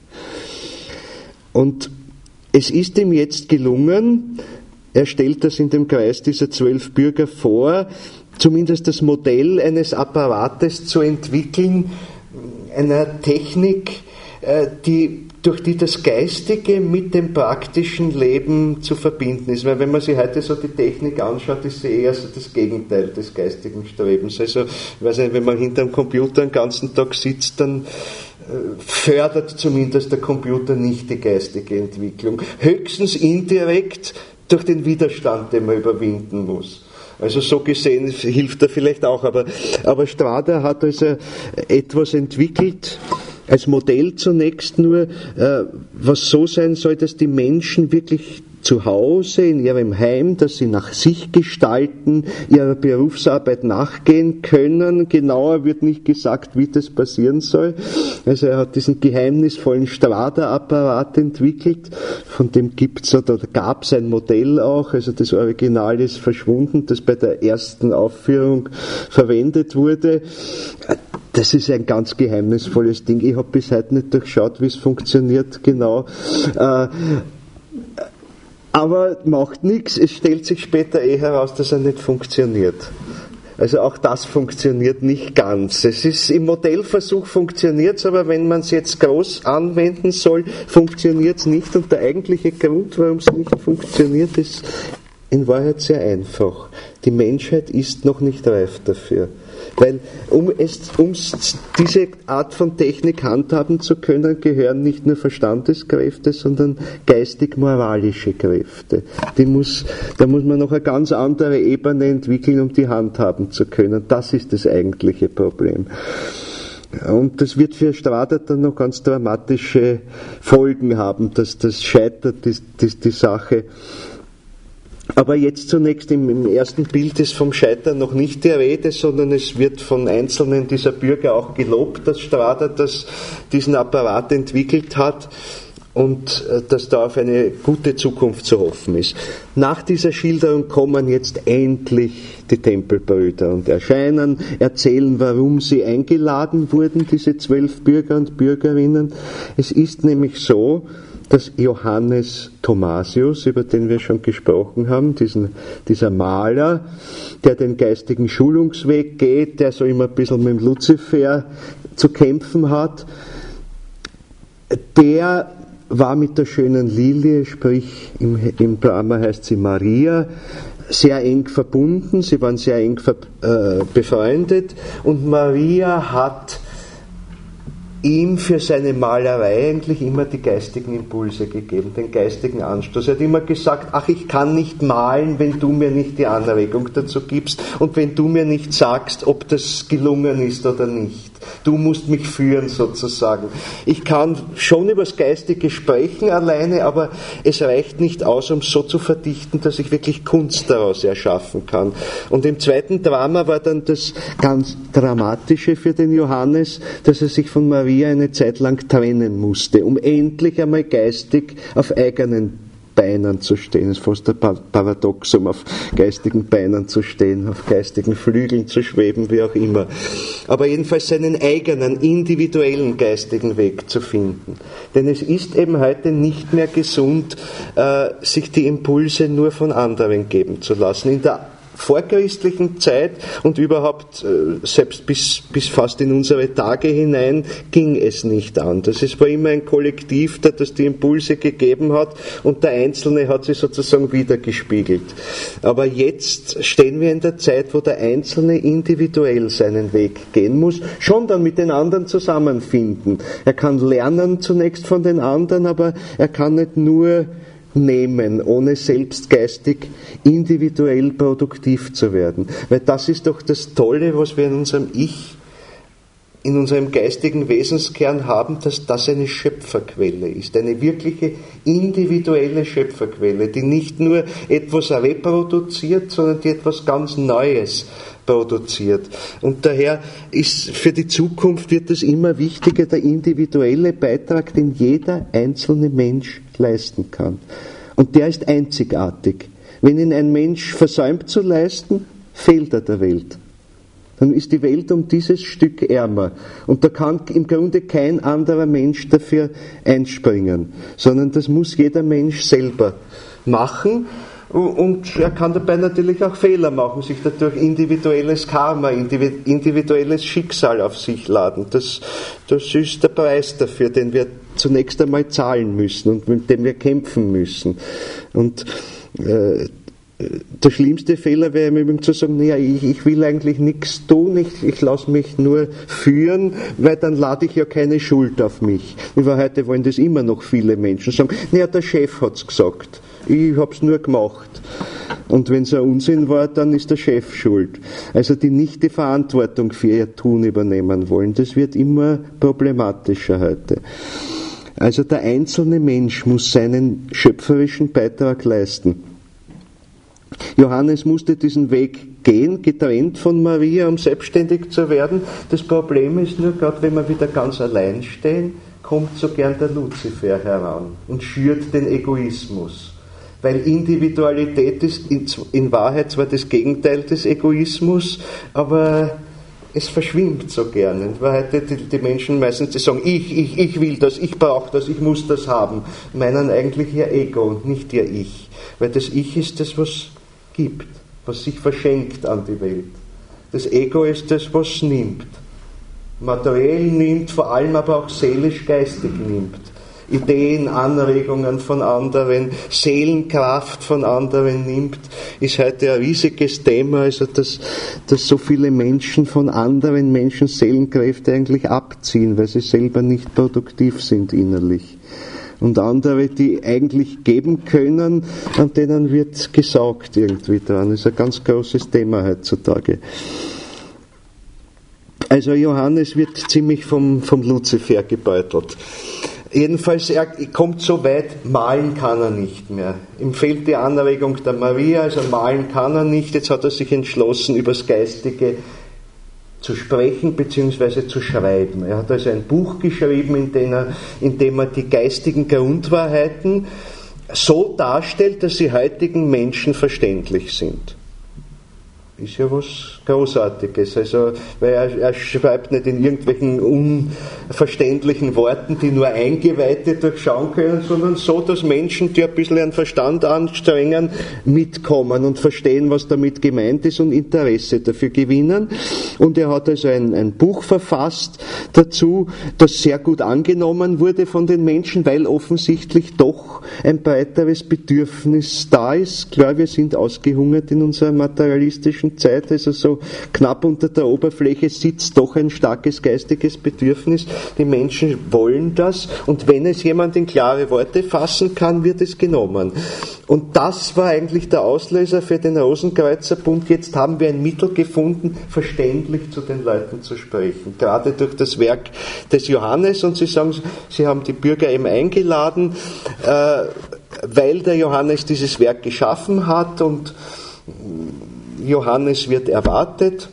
Und es ist ihm jetzt gelungen, er stellt das in dem Kreis dieser zwölf Bürger vor, zumindest das Modell eines Apparates zu entwickeln, einer Technik, die, durch die das Geistige mit dem praktischen Leben zu verbinden ist. Weil wenn man sich heute so die Technik anschaut, ist sie eher so das Gegenteil des geistigen Strebens. Also, ich weiß nicht, wenn man hinter dem Computer den ganzen Tag sitzt, dann fördert zumindest der Computer nicht die geistige Entwicklung. Höchstens indirekt durch den Widerstand, den man überwinden muss. Also so gesehen hilft er vielleicht auch, aber, aber Strader hat also etwas entwickelt, als Modell zunächst nur, äh, was so sein soll, dass die Menschen wirklich zu Hause, in ihrem Heim, dass sie nach sich gestalten, ihrer Berufsarbeit nachgehen können. Genauer wird nicht gesagt, wie das passieren soll. Also er hat diesen geheimnisvollen Strader-Apparat entwickelt, von dem gibt's oder gab es ein Modell auch, also das Original ist verschwunden, das bei der ersten Aufführung verwendet wurde. Das ist ein ganz geheimnisvolles Ding. Ich habe bis heute nicht durchschaut, wie es funktioniert genau. Äh, Aber macht nichts, es stellt sich später eh heraus, dass er nicht funktioniert. Also auch das funktioniert nicht ganz. Es ist im Modellversuch funktioniert es, aber wenn man es jetzt groß anwenden soll, funktioniert es nicht. Und der eigentliche Grund, warum es nicht funktioniert, ist in Wahrheit sehr einfach. Die Menschheit ist noch nicht reif dafür. Weil um, es, um diese Art von Technik handhaben zu können, gehören nicht nur Verstandeskräfte, sondern geistig-moralische Kräfte. Die muss, da muss man noch eine ganz andere Ebene entwickeln, um die handhaben zu können. Das ist das eigentliche Problem. Und das wird für Strader dann noch ganz dramatische Folgen haben, dass das scheitert, die, die, die Sache. Aber jetzt zunächst im, im ersten Bild ist vom Scheitern noch nicht die Rede, sondern es wird von einzelnen dieser Bürger auch gelobt, dass Strader das, diesen Apparat entwickelt hat und äh, dass da auf eine gute Zukunft zu hoffen ist. Nach dieser Schilderung kommen jetzt endlich die Tempelbrüder und erscheinen, erzählen, warum sie eingeladen wurden, diese zwölf Bürger und Bürgerinnen. Es ist nämlich so, dass Johannes Thomasius, über den wir schon gesprochen haben, diesen, dieser Maler, der den geistigen Schulungsweg geht, der so immer ein bisschen mit dem Luzifer zu kämpfen hat, der war mit der schönen Lilie, sprich im, im Drama heißt sie Maria, sehr eng verbunden, sie waren sehr eng ver, äh, befreundet, und Maria hat ihm für seine Malerei eigentlich immer die geistigen Impulse gegeben, den geistigen Anstoß. Er hat immer gesagt, ach, ich kann nicht malen, wenn du mir nicht die Anregung dazu gibst und wenn du mir nicht sagst, ob das gelungen ist oder nicht. Du musst mich führen sozusagen. Ich kann schon übers Geistige sprechen alleine, aber es reicht nicht aus, um es so zu verdichten, dass ich wirklich Kunst daraus erschaffen kann. Und im zweiten Drama war dann das ganz Dramatische für den Johannes, dass er sich von Maria eine Zeit lang trennen musste, um endlich einmal geistig auf eigenen Beinen zu stehen. Es ist fast ein Paradox, um auf geistigen Beinen zu stehen, auf geistigen Flügeln zu schweben, wie auch immer. Aber jedenfalls seinen eigenen, individuellen geistigen Weg zu finden. Denn es ist eben heute nicht mehr gesund, äh, sich die Impulse nur von anderen geben zu lassen. In der vorchristlichen Zeit und überhaupt äh, selbst bis, bis fast in unsere Tage hinein ging es nicht anders. Es war immer ein Kollektiv, das die Impulse gegeben hat und der Einzelne hat sie sozusagen wiedergespiegelt. Aber jetzt stehen wir in der Zeit, wo der Einzelne individuell seinen Weg gehen muss, schon dann mit den anderen zusammenfinden. Er kann lernen zunächst von den anderen, aber er kann nicht nur nehmen, ohne selbst geistig individuell produktiv zu werden. Weil das ist doch das Tolle, was wir in unserem Ich, in unserem geistigen Wesenskern haben, dass das eine Schöpferquelle ist, eine wirkliche individuelle Schöpferquelle, die nicht nur etwas reproduziert, sondern die etwas ganz Neues produziert. Und daher ist für die Zukunft wird es immer wichtiger, der individuelle Beitrag, den jeder einzelne Mensch leisten kann. Und der ist einzigartig. Wenn ihn ein Mensch versäumt zu leisten, fehlt er der Welt. Dann ist die Welt um dieses Stück ärmer. Und da kann im Grunde kein anderer Mensch dafür einspringen, sondern das muss jeder Mensch selber machen. Und er kann dabei natürlich auch Fehler machen, sich dadurch individuelles Karma, individuelles Schicksal auf sich laden. Das, das ist der Preis dafür, den wir zunächst einmal zahlen müssen und mit dem wir kämpfen müssen. Und äh, der schlimmste Fehler wäre im Übrigen zu sagen, naja, ich, ich will eigentlich nichts tun, ich, ich lasse mich nur führen, weil dann lade ich ja keine Schuld auf mich. Über heute wollen das immer noch viele Menschen sagen, naja, der Chef hat's gesagt, ich hab's nur gemacht. Und wenn es ein Unsinn war, dann ist der Chef schuld. Also die nicht die Verantwortung für ihr Tun übernehmen wollen, das wird immer problematischer heute. Also der einzelne Mensch muss seinen schöpferischen Beitrag leisten. Johannes musste diesen Weg gehen, getrennt von Maria, um selbstständig zu werden. Das Problem ist nur, gerade wenn wir wieder ganz allein stehen, kommt so gern der Luzifer heran und schürt den Egoismus. Weil Individualität ist in Wahrheit zwar das Gegenteil des Egoismus, aber es verschwimmt so gerne. Weil heute die, die Menschen meistens, die sagen, ich, ich, ich will das, ich brauche das, ich muss das haben, meinen eigentlich ihr Ego und nicht ihr Ich. Weil das Ich ist das, was gibt, was sich verschenkt an die Welt. Das Ego ist das, was nimmt. Materiell nimmt, vor allem aber auch seelisch-geistig nimmt. Ideen, Anregungen von anderen, Seelenkraft von anderen nimmt, ist heute ein riesiges Thema, also dass, dass so viele Menschen von anderen Menschen Seelenkräfte eigentlich abziehen, weil sie selber nicht produktiv sind innerlich. Und andere, die eigentlich geben können, an denen wird gesaugt irgendwie dran. Das ist ein ganz großes Thema heutzutage. Also Johannes wird ziemlich vom, vom Luzifer gebeutelt. Jedenfalls, er kommt so weit, malen kann er nicht mehr. Ihm fehlt die Anregung der Maria, also malen kann er nicht. Jetzt hat er sich entschlossen, übers Geistige zu sprechen bzw. zu schreiben. Er hat also ein Buch geschrieben, in dem er, in dem er die geistigen Grundwahrheiten so darstellt, dass sie heutigen Menschen verständlich sind. Ist ja was Großartiges, also, weil er, er schreibt nicht in irgendwelchen unverständlichen Worten, die nur Eingeweihte durchschauen können, sondern so, dass Menschen, die ein bisschen ihren Verstand anstrengen, mitkommen und verstehen, was damit gemeint ist und Interesse dafür gewinnen. Und er hat also ein, ein Buch verfasst dazu, das sehr gut angenommen wurde von den Menschen, weil offensichtlich doch ein breiteres Bedürfnis da ist. Klar, wir sind ausgehungert in unserer materialistischen menschlichen Zeit, also so knapp unter der Oberfläche sitzt doch ein starkes geistiges Bedürfnis. Die Menschen wollen das und wenn es jemand in klare Worte fassen kann, wird es genommen. Und das war eigentlich der Auslöser für den Rosenkreuzerbund. Jetzt haben wir ein Mittel gefunden, verständlich zu den Leuten zu sprechen. Gerade durch das Werk des Johannes. Und Sie sagen, Sie haben die Bürger eben eingeladen, äh, weil der Johannes dieses Werk geschaffen hat und Johannes wird erwartet.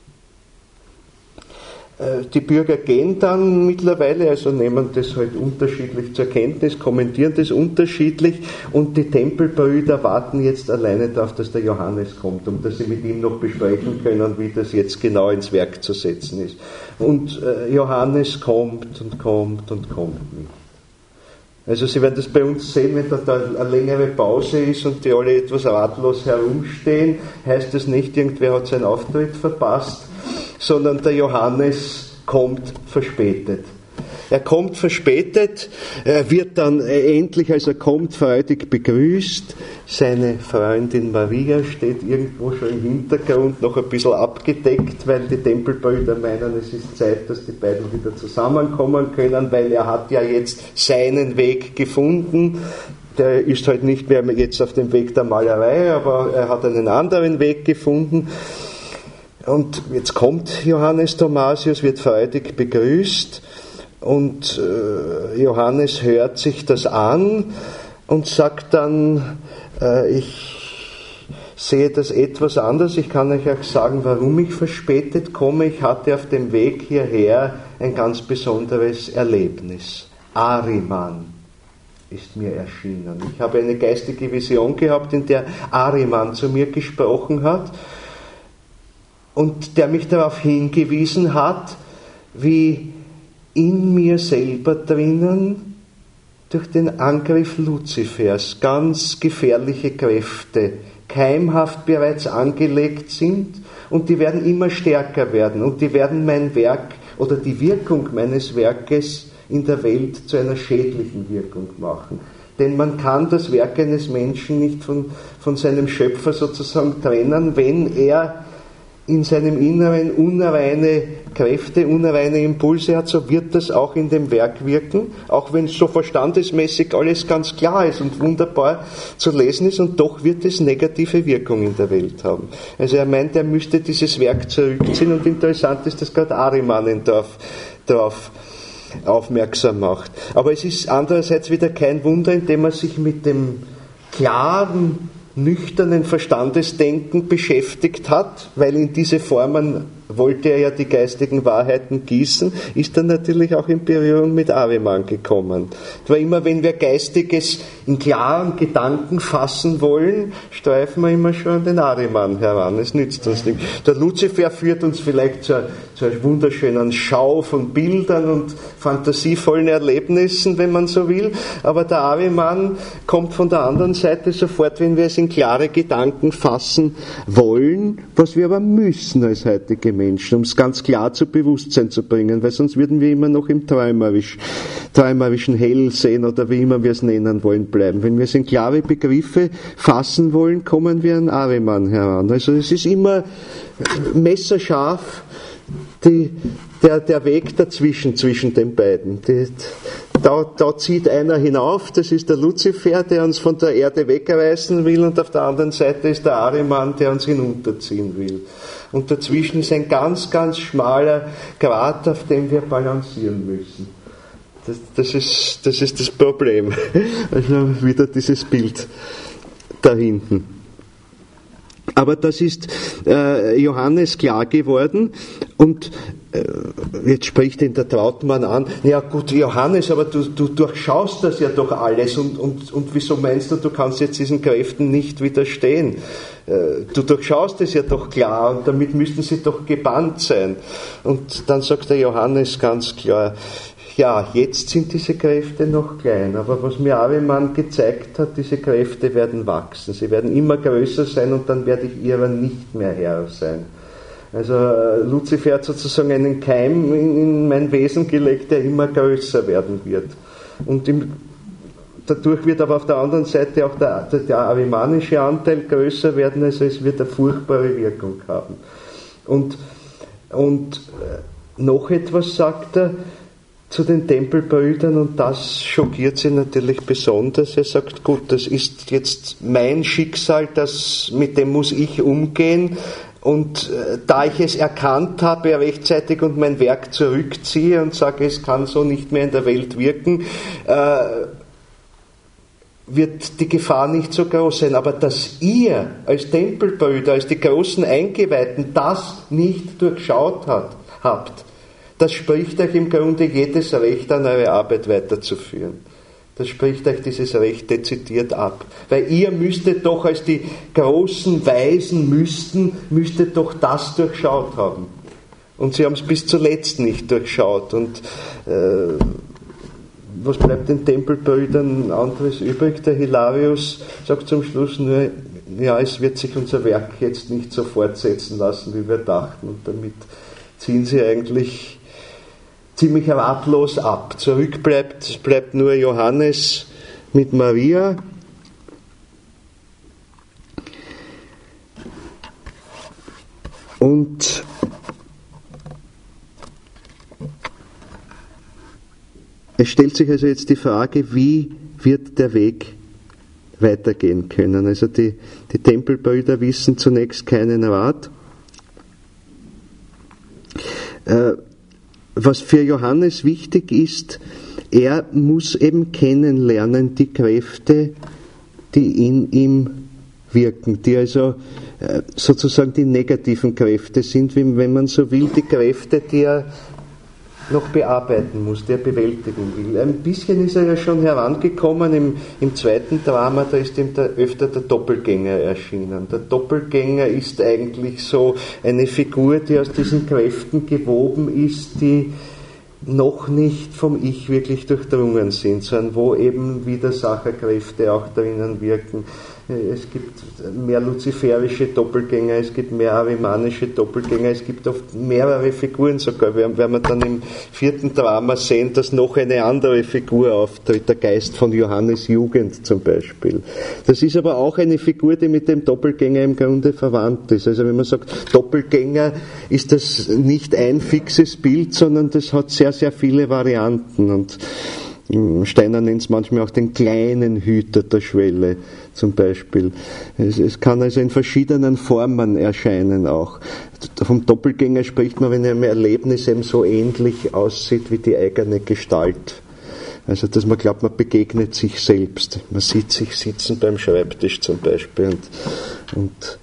Die Bürger gehen dann mittlerweile, also nehmen das halt unterschiedlich zur Kenntnis, kommentieren das unterschiedlich und die Tempelbrüder warten jetzt alleine darauf, dass der Johannes kommt, um dass sie mit ihm noch besprechen können, wie das jetzt genau ins Werk zu setzen ist. Und Johannes kommt und kommt und kommt nicht. Also Sie werden das bei uns sehen, wenn da eine längere Pause ist und die alle etwas ratlos herumstehen, heißt das nicht, irgendwer hat seinen Auftritt verpasst, sondern der Johannes kommt verspätet. Er kommt verspätet, er wird dann endlich, als er kommt, freudig begrüßt. Seine Freundin Maria steht irgendwo schon im Hintergrund, noch ein bisschen abgedeckt, weil die Tempelbrüder meinen, es ist Zeit, dass die beiden wieder zusammenkommen können, weil er hat ja jetzt seinen Weg gefunden. Der ist halt nicht mehr jetzt auf dem Weg der Malerei, aber er hat einen anderen Weg gefunden. Und jetzt kommt Johannes Thomasius, wird freudig begrüßt und äh, Johannes hört sich das an und sagt dann, äh, ich sehe das etwas anders, ich kann euch auch sagen, warum ich verspätet komme. Ich hatte auf dem Weg hierher ein ganz besonderes Erlebnis. Ahriman ist mir erschienen. Ich habe eine geistige Vision gehabt, in der Ahriman zu mir gesprochen hat, und der mich darauf hingewiesen hat, wie in mir selber drinnen durch den Angriff Luzifers ganz gefährliche Kräfte keimhaft bereits angelegt sind und die werden immer stärker werden und die werden mein Werk oder die Wirkung meines Werkes in der Welt zu einer schädlichen Wirkung machen. Denn man kann das Werk eines Menschen nicht von, von seinem Schöpfer sozusagen trennen, wenn er in seinem Inneren unreine Kräfte, unreine Impulse hat, so wird das auch in dem Werk wirken, auch wenn so verstandesmäßig alles ganz klar ist und wunderbar zu lesen ist, und doch wird es negative Wirkung in der Welt haben. Also er meint, er müsste dieses Werk zurückziehen, und interessant ist, dass gerade Ahriman darauf, darauf aufmerksam macht. Aber es ist andererseits wieder kein Wunder, indem er sich mit dem klaren, nüchternen Verstandesdenken beschäftigt hat, weil in diese Formen wollte er ja die geistigen Wahrheiten gießen, ist er natürlich auch in Berührung mit Ahriman gekommen. Weil immer, wenn wir Geistiges in klaren Gedanken fassen wollen, streifen wir immer schon an den Ahriman heran. Es nützt uns nicht. Der Luzifer führt uns vielleicht zu, zu einer wunderschönen Schau von Bildern und fantasievollen Erlebnissen, wenn man so will, aber der Ahriman kommt von der anderen Seite sofort, wenn wir es in klare Gedanken fassen wollen, was wir aber müssen als heutige Menschen, um es ganz klar zu Bewusstsein zu bringen, weil sonst würden wir immer noch im träumerisch, träumerischen Hell sehen oder wie immer wir es nennen wollen bleiben. Wenn wir es in klare Begriffe fassen wollen, kommen wir an Ahriman heran. Also es ist immer messerscharf die, der, der Weg dazwischen, zwischen den beiden. Die, Da, da zieht einer hinauf, das ist der Luzifer, der uns von der Erde wegreißen will, und auf der anderen Seite ist der Ahriman, der uns hinunterziehen will. Und dazwischen ist ein ganz, ganz schmaler Grat, auf dem wir balancieren müssen. Das, das, ist, das ist das Problem. Also wieder dieses Bild da hinten. Aber das ist äh, Johannes klar geworden, und äh, jetzt spricht ihn der Trautmann an, ja gut, Johannes, aber du, du durchschaust das ja doch alles, und, und, und wieso meinst du, du kannst jetzt diesen Kräften nicht widerstehen? Äh, du durchschaust es ja doch klar, und damit müssten sie doch gebannt sein. Und dann sagt der Johannes ganz klar, ja, jetzt sind diese Kräfte noch klein, aber was mir Ahriman gezeigt hat, diese Kräfte werden wachsen, sie werden immer größer sein, und dann werde ich ihrer nicht mehr Herr sein. Also Luzifer hat sozusagen einen Keim in mein Wesen gelegt, der immer größer werden wird. Und im dadurch wird aber auf der anderen Seite auch der, der arimanische Anteil größer werden, also es wird eine furchtbare Wirkung haben. Und, und noch etwas sagt er zu den Tempelbrüdern, und das schockiert sie natürlich besonders. Er sagt, gut, das ist jetzt mein Schicksal, das, mit dem muss ich umgehen, und äh, da ich es erkannt habe rechtzeitig und mein Werk zurückziehe und sage, es kann so nicht mehr in der Welt wirken, äh, wird die Gefahr nicht so groß sein. Aber dass ihr als Tempelbrüder, als die großen Eingeweihten das nicht durchschaut hat, habt, das spricht euch im Grunde jedes Recht an, eure Arbeit weiterzuführen. Das spricht euch dieses Recht dezidiert ab. Weil ihr müsstet doch als die großen Weisen müssten, müsstet doch das durchschaut haben. Und sie haben es bis zuletzt nicht durchschaut. Und äh, was bleibt den Tempelbrüdern anderes übrig? Der Hilarius sagt zum Schluss nur, ja, es wird sich unser Werk jetzt nicht so fortsetzen lassen, wie wir dachten. Und damit ziehen sie eigentlich ziemlich ratlos ab. Zurück bleibt, bleibt nur Johannes mit Maria. Und es stellt sich also jetzt die Frage, wie wird der Weg weitergehen können? Also die, die Tempelbrüder wissen zunächst keinen Rat. Äh, Was für Johannes wichtig ist, er muss eben kennenlernen die Kräfte, die in ihm wirken, die also sozusagen die negativen Kräfte sind, wenn man so will, die Kräfte, die er noch bearbeiten muss, die er bewältigen will. Ein bisschen ist er ja schon herangekommen im, im zweiten Drama, da ist ihm der, öfter der Doppelgänger erschienen. Der Doppelgänger ist eigentlich so eine Figur, die aus diesen Kräften gewoben ist, die noch nicht vom Ich wirklich durchdrungen sind, sondern wo eben Widersacherkräfte auch drinnen wirken. Es gibt mehr luziferische Doppelgänger, es gibt mehr arimanische Doppelgänger, es gibt oft mehrere Figuren sogar. Wir werden dann im vierten Drama sehen, dass noch eine andere Figur auftritt, der Geist von Johannes Jugend zum Beispiel. Das ist aber auch eine Figur, die mit dem Doppelgänger im Grunde verwandt ist. Also wenn man sagt Doppelgänger, ist das nicht ein fixes Bild, sondern das hat sehr, sehr viele Varianten. Und Steiner nennt es manchmal auch den kleinen Hüter der Schwelle zum Beispiel. Es, es kann also in verschiedenen Formen erscheinen auch. Vom Doppelgänger spricht man, wenn er im Erlebnis eben so ähnlich aussieht wie die eigene Gestalt. Also dass man glaubt, man begegnet sich selbst. Man sieht sich sitzen beim Schreibtisch zum Beispiel. Und, und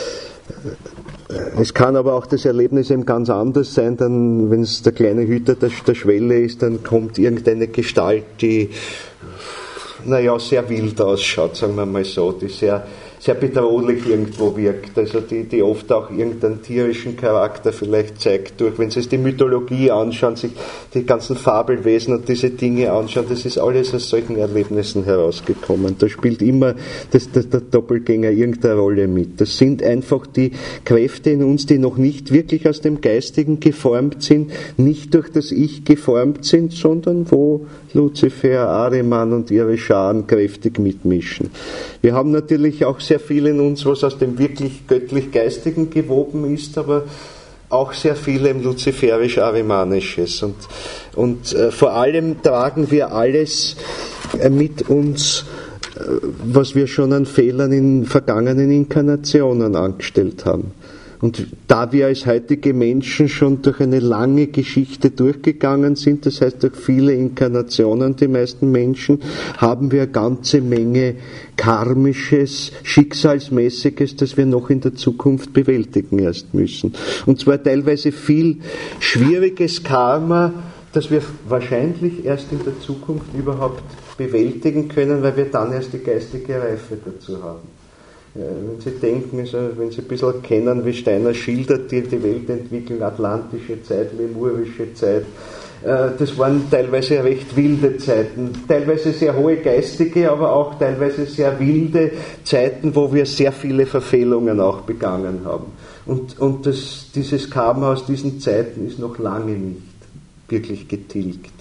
es kann aber auch das Erlebnis eben ganz anders sein, dann, wenn es der kleine Hüter der, der Schwelle ist, dann kommt irgendeine Gestalt, die, naja, sehr wild ausschaut, sagen wir mal so, die sehr, sehr bedrohlich irgendwo wirkt, also die, die oft auch irgendeinen tierischen Charakter vielleicht zeigt durch, wenn Sie sich die Mythologie anschauen, sich die ganzen Fabelwesen und diese Dinge anschauen, das ist alles aus solchen Erlebnissen herausgekommen. Da spielt immer das, das, der Doppelgänger irgendeine Rolle mit. Das sind einfach die Kräfte in uns, die noch nicht wirklich aus dem Geistigen geformt sind, nicht durch das Ich geformt sind, sondern wo Luzifer, Ahriman und ihre Scharen kräftig mitmischen. Wir haben natürlich auch sehr viel in uns, was aus dem wirklich göttlich-geistigen gewoben ist, aber auch sehr viel im luziferisch-arimanisches. Und, und äh, vor allem tragen wir alles äh, mit uns, äh, was wir schon an Fehlern in vergangenen Inkarnationen angestellt haben. Und da wir als heutige Menschen schon durch eine lange Geschichte durchgegangen sind, das heißt durch viele Inkarnationen, die meisten Menschen, haben wir eine ganze Menge karmisches, schicksalsmäßiges, das wir noch in der Zukunft bewältigen erst müssen. Und zwar teilweise viel schwieriges Karma, das wir wahrscheinlich erst in der Zukunft überhaupt bewältigen können, weil wir dann erst die geistige Reife dazu haben. Ja, wenn Sie denken, also wenn Sie ein bisschen kennen, wie Steiner schildert, die, die Weltentwicklung, atlantische Zeit, lemurische Zeit, äh, das waren teilweise recht wilde Zeiten, teilweise sehr hohe geistige, aber auch teilweise sehr wilde Zeiten, wo wir sehr viele Verfehlungen auch begangen haben. Und, und das, dieses Karma aus diesen Zeiten ist noch lange nicht wirklich getilgt.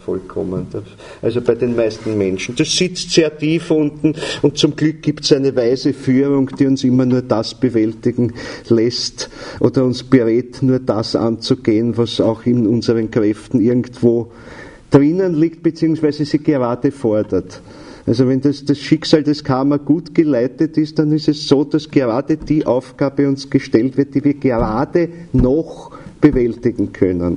vollkommen. Also bei den meisten Menschen. Das sitzt sehr tief unten und zum Glück gibt es eine weise Führung, die uns immer nur das bewältigen lässt oder uns berät, nur das anzugehen, was auch in unseren Kräften irgendwo drinnen liegt, beziehungsweise sie gerade fordert. Also wenn das, das Schicksal des Karma gut geleitet ist, dann ist es so, dass gerade die Aufgabe uns gestellt wird, die wir gerade noch bewältigen können.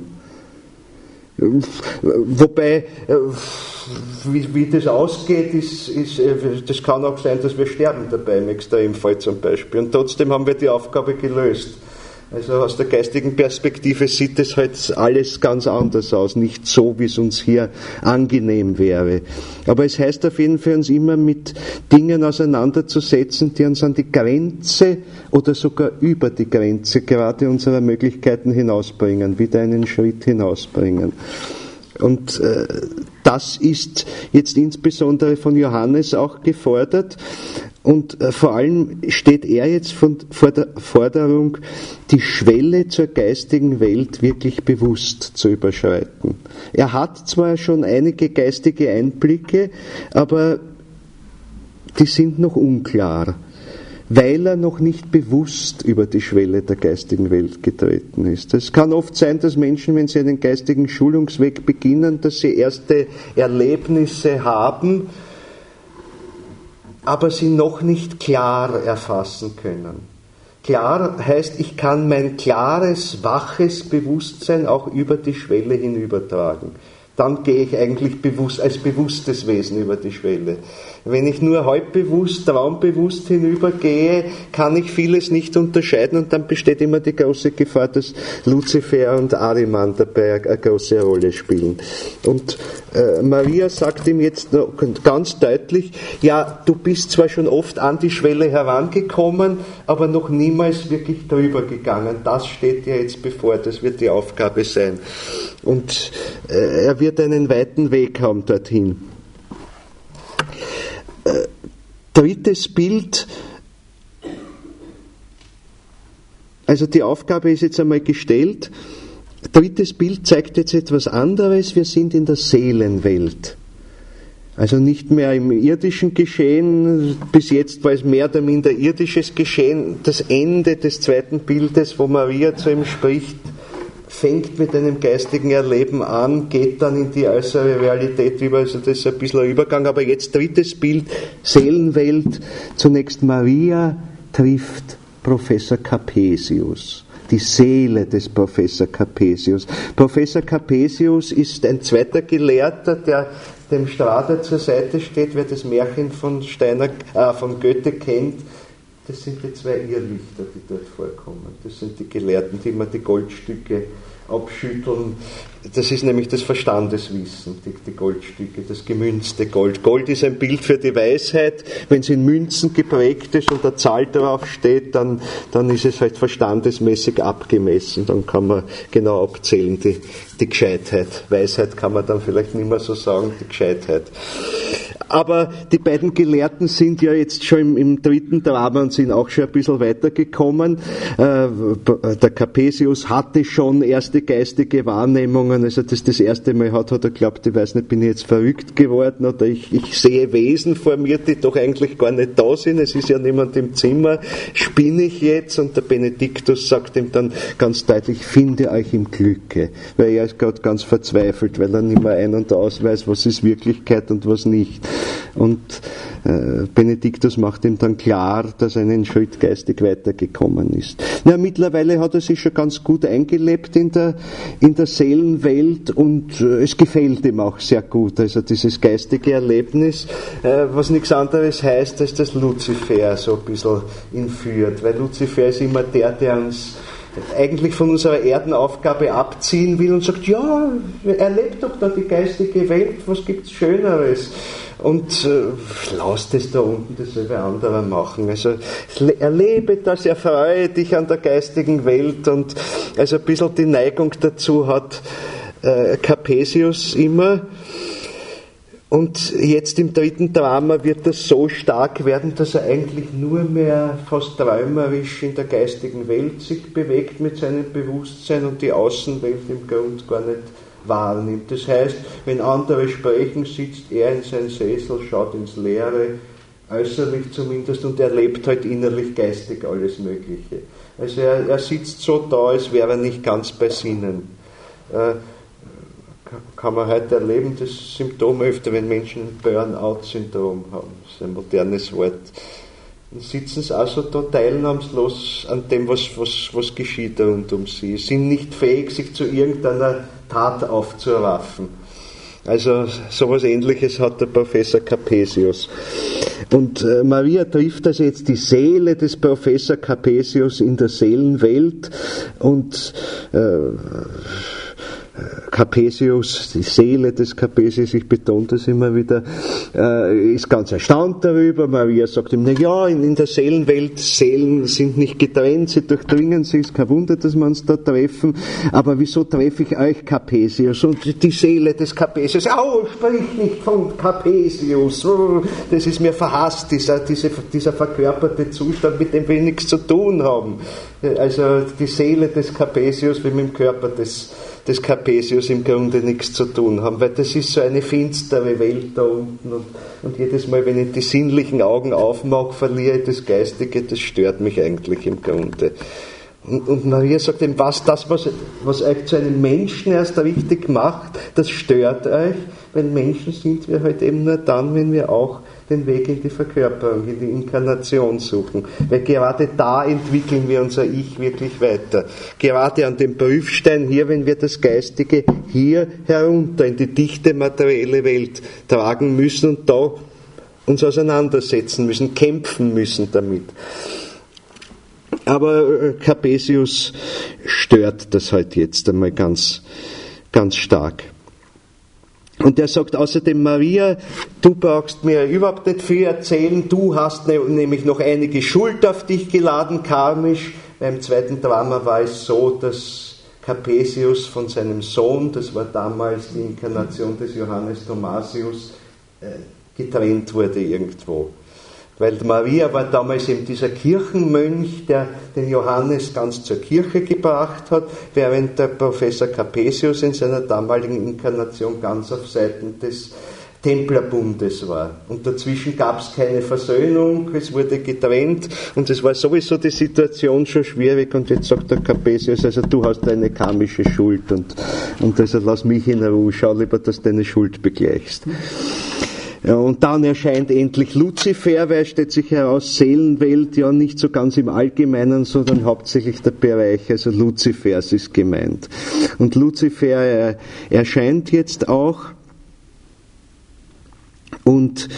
Wobei, wie, wie das ausgeht, ist, ist, das kann auch sein, dass wir sterben dabei, im Extremfall zum Beispiel. Und trotzdem haben wir die Aufgabe gelöst. Also aus der geistigen Perspektive sieht es halt alles ganz anders aus, nicht so, wie es uns hier angenehm wäre. Aber es heißt auf jeden Fall, uns immer mit Dingen auseinanderzusetzen, die uns an die Grenze oder sogar über die Grenze gerade unserer Möglichkeiten hinausbringen, wieder einen Schritt hinausbringen. Und äh, das ist jetzt insbesondere von Johannes auch gefordert. Und äh, vor allem steht er jetzt von, vor der Forderung, die Schwelle zur geistigen Welt wirklich bewusst zu überschreiten. Er hat zwar schon einige geistige Einblicke, aber die sind noch unklar, weil er noch nicht bewusst über die Schwelle der geistigen Welt getreten ist. Es kann oft sein, dass Menschen, wenn sie einen geistigen Schulungsweg beginnen, dass sie erste Erlebnisse haben, aber sie noch nicht klar erfassen können. Klar heißt, ich kann mein klares, waches Bewusstsein auch über die Schwelle hinübertragen. Dann gehe ich eigentlich bewusst, als bewusstes Wesen über die Schwelle. Wenn ich nur halbbewusst, traumbewusst hinübergehe, kann ich vieles nicht unterscheiden und dann besteht immer die große Gefahr, dass Luzifer und Ahriman dabei eine große Rolle spielen. Und äh, Maria sagt ihm jetzt noch ganz deutlich, ja, du bist zwar schon oft an die Schwelle herangekommen, aber noch niemals wirklich drüber gegangen. Das steht dir jetzt bevor, das wird die Aufgabe sein. Und äh, er wird einen weiten Weg haben dorthin. Äh, drittes Bild, also die Aufgabe ist jetzt einmal gestellt. Drittes Bild zeigt jetzt etwas anderes, wir sind in der Seelenwelt. Also nicht mehr im irdischen Geschehen, bis jetzt war es mehr oder minder irdisches Geschehen. Das Ende des zweiten Bildes, wo Maria zu ihm spricht, fängt mit einem geistigen Erleben an, geht dann in die äußere Realität über, also das ist ein bisschen ein Übergang, aber jetzt drittes Bild, Seelenwelt, zunächst Maria trifft Professor Capesius, die Seele des Professor Capesius. Professor Capesius ist ein zweiter Gelehrter, der dem Strada zur Seite steht, wer das Märchen von, Steiner, äh, von Goethe kennt. Das sind die zwei Irrlichter, die dort vorkommen. Das sind die Gelehrten, die immer die Goldstücke abschütteln. Das ist nämlich das Verstandeswissen, die, die Goldstücke, das gemünzte Gold. Gold ist ein Bild für die Weisheit. Wenn es in Münzen geprägt ist und eine Zahl drauf steht, dann, dann ist es halt verstandesmäßig abgemessen. Dann kann man genau abzählen, die, die Gescheitheit. Weisheit kann man dann vielleicht nicht mehr so sagen, die Gescheitheit. Aber die beiden Gelehrten sind ja jetzt schon im, im dritten Drama und sind auch schon ein bisschen weitergekommen. Äh, der Capesius hatte schon erste geistige Wahrnehmungen, als er das das erste Mal hat, hat er geglaubt, ich weiß nicht, bin ich jetzt verrückt geworden oder ich, ich sehe Wesen vor mir, die doch eigentlich gar nicht da sind, es ist ja niemand im Zimmer, spinne ich jetzt? Und der Benediktus sagt ihm dann ganz deutlich, finde euch im Glücke, weil er ist gerade ganz verzweifelt, weil er nicht mehr ein- und ausweist, was ist Wirklichkeit und was nicht. Und äh, Benediktus macht ihm dann klar, dass er einen Schritt geistig weitergekommen ist. Ja, mittlerweile hat er sich schon ganz gut eingelebt in der, in der Seelenwelt und äh, es gefällt ihm auch sehr gut. Also dieses geistige Erlebnis, äh, was nichts anderes heißt, als dass Luzifer so ein bisschen ihn führt. Weil Luzifer ist immer der, der uns eigentlich von unserer Erdenaufgabe abziehen will und sagt, ja, erlebt doch da die geistige Welt, was gibt's Schöneres? Und äh, lass das da unten, das soll wer anderer machen. Also erlebe das, erfreue dich an der geistigen Welt und also ein bisschen die Neigung dazu hat äh, Capesius immer. Und jetzt im dritten Drama wird das so stark werden, dass er eigentlich nur mehr fast träumerisch in der geistigen Welt sich bewegt mit seinem Bewusstsein und die Außenwelt im Grund gar nicht wahrnimmt. Das heißt, wenn andere sprechen, sitzt er in seinem Sessel, schaut ins Leere, äußerlich zumindest, und erlebt halt innerlich geistig alles Mögliche. Also er, er sitzt so da, als wäre er nicht ganz bei Sinnen. Äh, kann man heute erleben, das Symptom öfter, wenn Menschen ein Burnout-Syndrom haben. Das ist ein modernes Wort. Dann sitzen sie also da teilnahmslos an dem, was, was, was geschieht rund um sie. Sie sind nicht fähig, sich zu irgendeiner Tat aufzuraffen. Also sowas Ähnliches hat der Professor Capesius. Und äh, Maria trifft also jetzt die Seele des Professor Capesius in der Seelenwelt und äh, Capesius, die Seele des Capesius, ich betone das immer wieder, äh, ist ganz erstaunt darüber. Maria sagt ihm, na ja, in, in der Seelenwelt, Seelen sind nicht getrennt, sie durchdringen sich, ist kein Wunder, dass wir uns da treffen, aber wieso treffe ich euch, Capesius? Und die Seele des Capesius, au, sprich nicht von Capesius, das ist mir verhasst, dieser, diese, dieser verkörperte Zustand, mit dem wir nichts zu tun haben. Also die Seele des Capesius wie mit dem Körper des des Capesius im Grunde nichts zu tun haben, weil das ist so eine finstere Welt da unten und, und jedes Mal, wenn ich die sinnlichen Augen aufmache, verliere ich das Geistige, das stört mich eigentlich im Grunde. Und, und Maria sagt ihm, was das, was, was euch zu einem Menschen erst richtig macht, das stört euch, weil Menschen sind wir halt eben nur dann, wenn wir auch den Weg in die Verkörperung, in die Inkarnation suchen. Weil gerade da entwickeln wir unser Ich wirklich weiter. Gerade an dem Prüfstein hier, wenn wir das Geistige hier herunter in die dichte materielle Welt tragen müssen und da uns auseinandersetzen müssen, kämpfen müssen damit. Aber Capesius stört das halt jetzt einmal ganz, ganz stark. Und er sagt außerdem, Maria, du brauchst mir überhaupt nicht viel erzählen, du hast ne, nämlich noch einige Schuld auf dich geladen, karmisch. Beim zweiten Drama war es so, dass Capesius von seinem Sohn, das war damals die Inkarnation des Johannes Thomasius, äh, getrennt wurde irgendwo. Weil Maria war damals eben dieser Kirchenmönch, der den Johannes ganz zur Kirche gebracht hat, während der Professor Capesius in seiner damaligen Inkarnation ganz auf Seiten des Templerbundes war. Und dazwischen gab es keine Versöhnung, es wurde getrennt und es war sowieso die Situation schon schwierig und jetzt sagt der Capesius, also du hast eine karmische Schuld und, und also lass mich in Ruhe, schau lieber, dass du deine Schuld begleichst. Ja, und dann erscheint endlich Luzifer, weil es stellt sich heraus, Seelenwelt ja nicht so ganz im Allgemeinen, sondern hauptsächlich der Bereich, also Luzifers ist gemeint. Und Luzifer er, erscheint jetzt auch und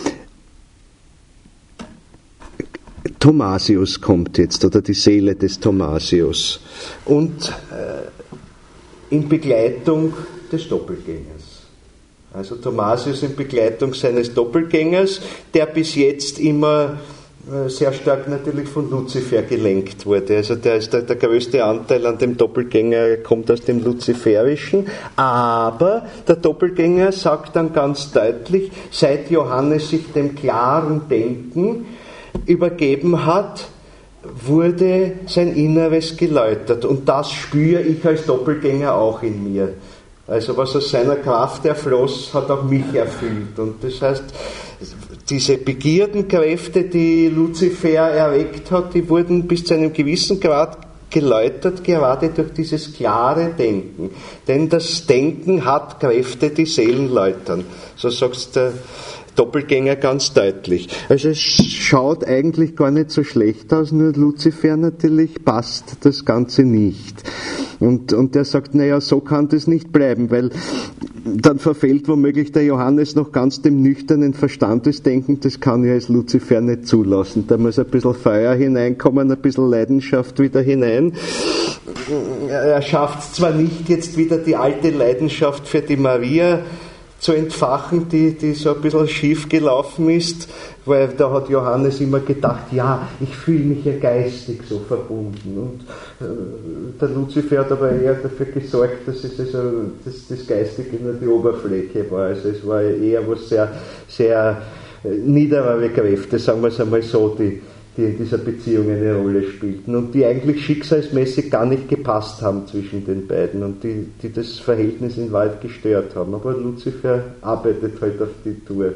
Thomasius kommt jetzt, oder die Seele des Thomasius und äh, in Begleitung des Doppelgängers. Also Thomasius in Begleitung seines Doppelgängers, der bis jetzt immer sehr stark natürlich von Luzifer gelenkt wurde. Also der, ist der, der größte Anteil an dem Doppelgänger kommt aus dem Luziferischen, aber der Doppelgänger sagt dann ganz deutlich, seit Johannes sich dem klaren Denken übergeben hat, wurde sein Inneres geläutert und das spüre ich als Doppelgänger auch in mir. Also was aus seiner Kraft erfloss, hat auch mich erfüllt. Und das heißt, diese Begierdenkräfte, die Luzifer erweckt hat, die wurden bis zu einem gewissen Grad geläutert, gerade durch dieses klare Denken. Denn das Denken hat Kräfte, die Seelen läutern. So sagt der Doppelgänger ganz deutlich. Also es schaut eigentlich gar nicht so schlecht aus, nur Luzifer natürlich passt das Ganze nicht. Und, und der sagt, naja, so kann das nicht bleiben, weil dann verfällt womöglich der Johannes noch ganz dem nüchternen Verstandesdenken, das kann ja als Luzifer nicht zulassen. Da muss ein bisschen Feuer hineinkommen, ein bisschen Leidenschaft wieder hinein. Er schafft zwar nicht jetzt wieder die alte Leidenschaft für die Maria zu entfachen, die, die so ein bisschen schief gelaufen ist, weil da hat Johannes immer gedacht, ja, ich fühle mich ja geistig so verbunden. Und äh, der Luzifer hat aber eher dafür gesorgt, dass es also, dass das Geistige nur die Oberfläche war. Also es war eher was sehr, sehr niederere Kräfte, sagen wir es einmal so, die, die in dieser Beziehung eine Rolle spielten und die eigentlich schicksalsmäßig gar nicht gepasst haben zwischen den beiden und die, die das Verhältnis in Wahrheit gestört haben. Aber Luzifer arbeitet halt auf die Tour.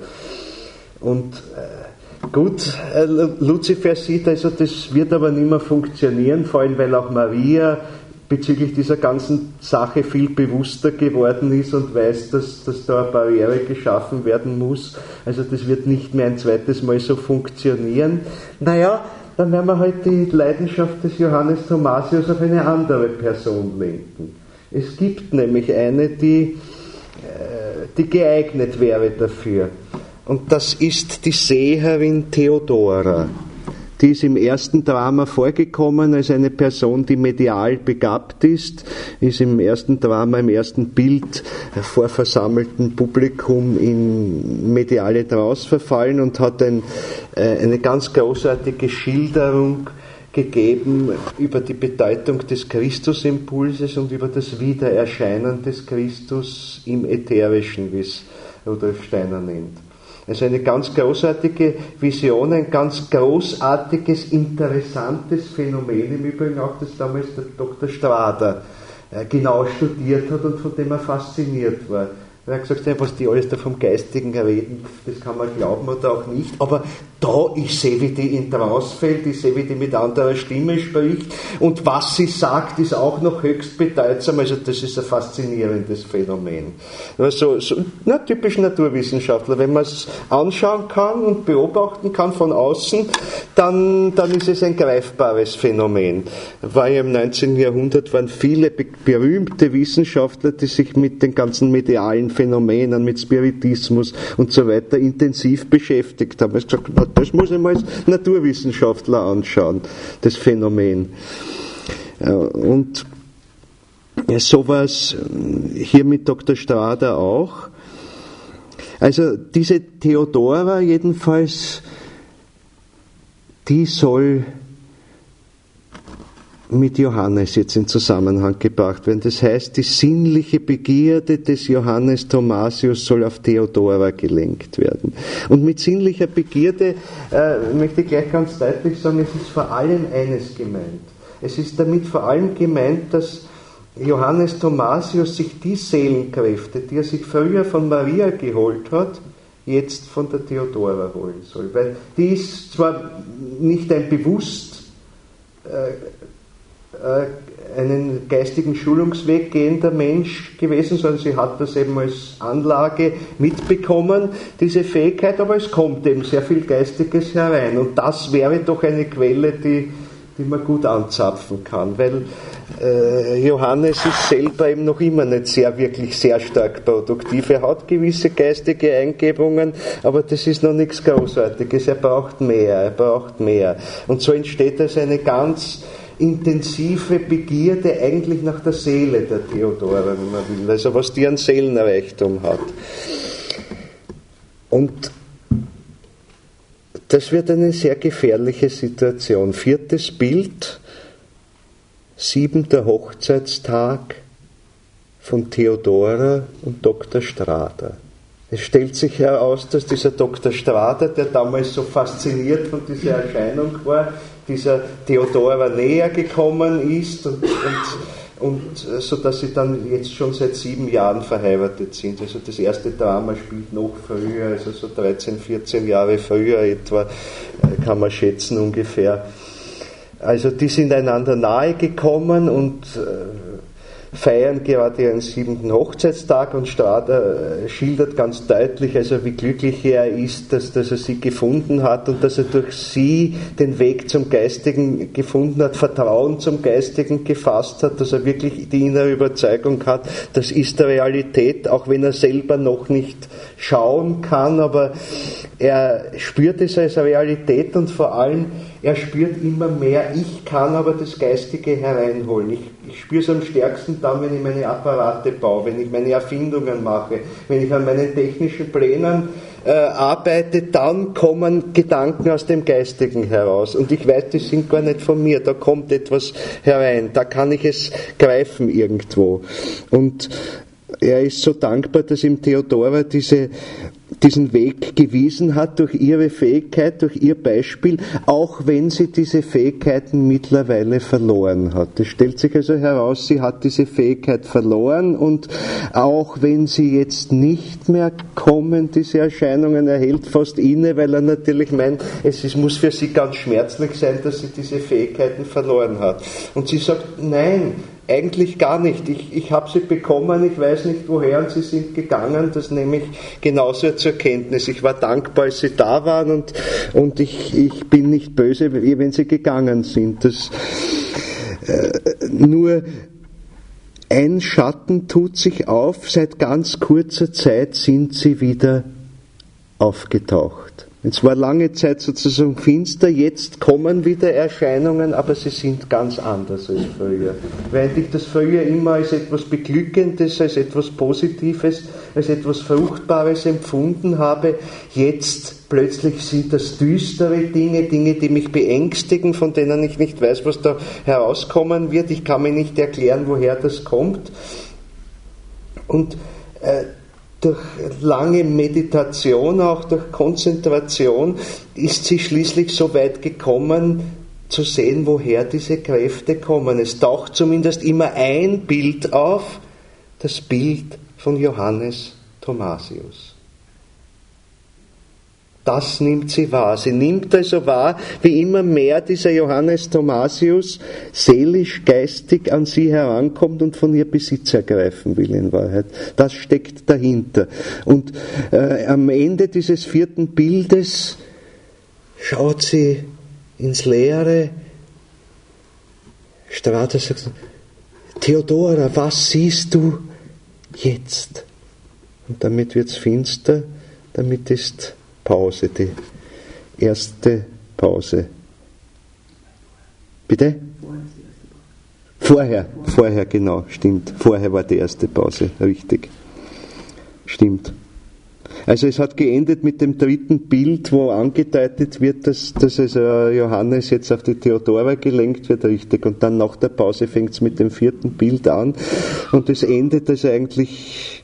Und äh, gut, äh, Luzifer sieht also, das wird aber nicht mehr funktionieren, vor allem weil auch Maria bezüglich dieser ganzen Sache viel bewusster geworden ist und weiß, dass, dass da eine Barriere geschaffen werden muss. Also das wird nicht mehr ein zweites Mal so funktionieren. Naja, dann werden wir halt die Leidenschaft des Johannes Thomasius auf eine andere Person lenken. Es gibt nämlich eine, die, die geeignet wäre dafür. Und das ist die Seherin Theodora. Die ist im ersten Drama vorgekommen als eine Person, die medial begabt ist, ist im ersten Drama, im ersten Bild vor versammeltem Publikum in mediale Trance verfallen und hat ein, äh, eine ganz großartige Schilderung gegeben über die Bedeutung des Christusimpulses und über das Wiedererscheinen des Christus im Ätherischen, wie es Rudolf Steiner nennt. Also eine ganz großartige Vision, ein ganz großartiges, interessantes Phänomen, im Übrigen auch, das damals der Doktor Strader genau studiert hat und von dem er fasziniert war. Er hat gesagt, was die alles da vom Geistigen reden, das kann man glauben oder auch nicht, aber da, ich sehe, wie die in Trance fällt, ich sehe, wie die mit anderer Stimme spricht und was sie sagt, ist auch noch höchst bedeutsam, also das ist ein faszinierendes Phänomen. Also, so, na, typisch Naturwissenschaftler, wenn man es anschauen kann und beobachten kann von außen, dann, dann ist es ein greifbares Phänomen. War ja im neunzehnten Jahrhundert, waren viele be- berühmte Wissenschaftler, die sich mit den ganzen medialen Phänomenen, mit Spiritismus und so weiter intensiv beschäftigt haben. Ich gesagt, na, das muss ich mal als Naturwissenschaftler anschauen, das Phänomen. Und sowas hier mit Doktor Strader auch. Also diese Theodora jedenfalls, die soll mit Johannes jetzt in Zusammenhang gebracht werden. Das heißt, die sinnliche Begierde des Johannes Thomasius soll auf Theodora gelenkt werden. Und mit sinnlicher Begierde äh, möchte ich gleich ganz deutlich sagen, es ist vor allem eines gemeint. Es ist damit vor allem gemeint, dass Johannes Thomasius sich die Seelenkräfte, die er sich früher von Maria geholt hat, jetzt von der Theodora holen soll. Weil die ist zwar nicht ein bewusst äh, einen geistigen Schulungsweg gehender Mensch gewesen, sondern sie hat das eben als Anlage mitbekommen, diese Fähigkeit, aber es kommt eben sehr viel Geistiges herein und das wäre doch eine Quelle, die, die man gut anzapfen kann, weil äh, Johannes ist selber eben noch immer nicht sehr, wirklich sehr stark produktiv. Er hat gewisse geistige Eingebungen, aber das ist noch nichts Großartiges, er braucht mehr, er braucht mehr. Und so entsteht also eine ganz intensive Begierde eigentlich nach der Seele der Theodora, wenn man will, also was die an Seelenreichtum hat. Und das wird eine sehr gefährliche Situation. Viertes Bild, siebenter Hochzeitstag von Theodora und Doktor Strader. Es stellt sich heraus, dass dieser Doktor Strader, der damals so fasziniert von dieser Erscheinung war, dieser Theodora näher gekommen ist und, und, und so dass sie dann jetzt schon seit sieben Jahren verheiratet sind. Also das erste Drama spielt noch früher, also so dreizehn, vierzehn Jahre früher etwa, kann man schätzen ungefähr. Also die sind einander nahe gekommen und feiern gerade ihren siebenten Hochzeitstag und Strader schildert ganz deutlich, also wie glücklich er ist, dass, dass er sie gefunden hat und dass er durch sie den Weg zum Geistigen gefunden hat, Vertrauen zum Geistigen gefasst hat, dass er wirklich die innere Überzeugung hat, das ist der Realität, auch wenn er selber noch nicht schauen kann, aber er spürt es als Realität und vor allem er spürt immer mehr, ich kann aber das Geistige hereinholen. Ich, ich spüre es am stärksten dann, wenn ich meine Apparate baue, wenn ich meine Erfindungen mache, wenn ich an meinen technischen Plänen äh, arbeite, dann kommen Gedanken aus dem Geistigen heraus. Und ich weiß, die sind gar nicht von mir, da kommt etwas herein, da kann ich es greifen irgendwo. Und er ist so dankbar, dass ihm Theodora diese diesen Weg gewiesen hat durch ihre Fähigkeit, durch ihr Beispiel, auch wenn sie diese Fähigkeiten mittlerweile verloren hat. Es stellt sich also heraus, sie hat diese Fähigkeit verloren und auch wenn sie jetzt nicht mehr kommen, diese Erscheinungen, er hält fast inne, weil er natürlich meint, es ist, muss für sie ganz schmerzlich sein, dass sie diese Fähigkeiten verloren hat. Und sie sagt, nein, eigentlich gar nicht. Ich, ich habe sie bekommen, ich weiß nicht woher und sie sind gegangen, das nehme ich genauso zur Kenntnis. Ich war dankbar, als sie da waren und, und ich, ich bin nicht böse, wenn sie gegangen sind. Das, äh, nur ein Schatten tut sich auf, seit ganz kurzer Zeit sind sie wieder aufgetaucht. Es war lange Zeit sozusagen finster, jetzt kommen wieder Erscheinungen, aber sie sind ganz anders als früher. Während ich das früher immer als etwas Beglückendes, als etwas Positives, als etwas Fruchtbares empfunden habe, jetzt plötzlich sind das düstere Dinge, Dinge, die mich beängstigen, von denen ich nicht weiß, was da herauskommen wird. Ich kann mir nicht erklären, woher das kommt. Und äh, durch lange Meditation, auch durch Konzentration, ist sie schließlich so weit gekommen, zu sehen, woher diese Kräfte kommen. Es taucht zumindest immer ein Bild auf, das Bild von Johannes Thomasius. Das nimmt sie wahr. Sie nimmt also wahr, wie immer mehr dieser Johannes Thomasius seelisch, geistig an sie herankommt und von ihr Besitz ergreifen will in Wahrheit. Das steckt dahinter. Und äh, am Ende dieses vierten Bildes schaut sie ins Leere. Strada sagt, Theodora, was siehst du jetzt? Und damit wird's finster, damit ist Pause, die erste Pause. Bitte? Vorher, vorher, genau, stimmt. Vorher war die erste Pause, richtig. Stimmt. Also es hat geendet mit dem dritten Bild, wo angedeutet wird, dass, dass also Johannes jetzt auf die Theodora gelenkt wird, richtig. Und dann nach der Pause fängt es mit dem vierten Bild an. Und es endet also eigentlich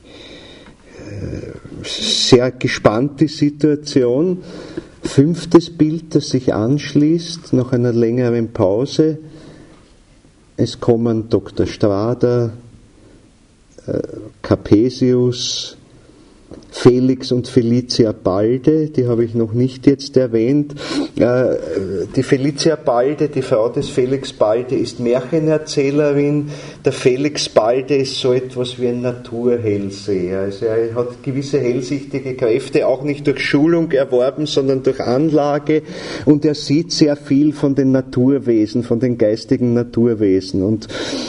sehr gespannte Situation. Fünftes Bild, das sich anschließt, nach einer längeren Pause. Es kommen Doktor Strada, äh, Capesius, Felix und Felicia Balde, die habe ich noch nicht jetzt erwähnt. Äh, die Felicia Balde, die Frau des Felix Balde, ist Märchenerzählerin. Der Felix Balde ist so etwas wie ein Naturhellseher. Also er hat gewisse hellsichtige Kräfte, auch nicht durch Schulung erworben, sondern durch Anlage. Und er sieht sehr viel von den Naturwesen, von den geistigen Naturwesen. Und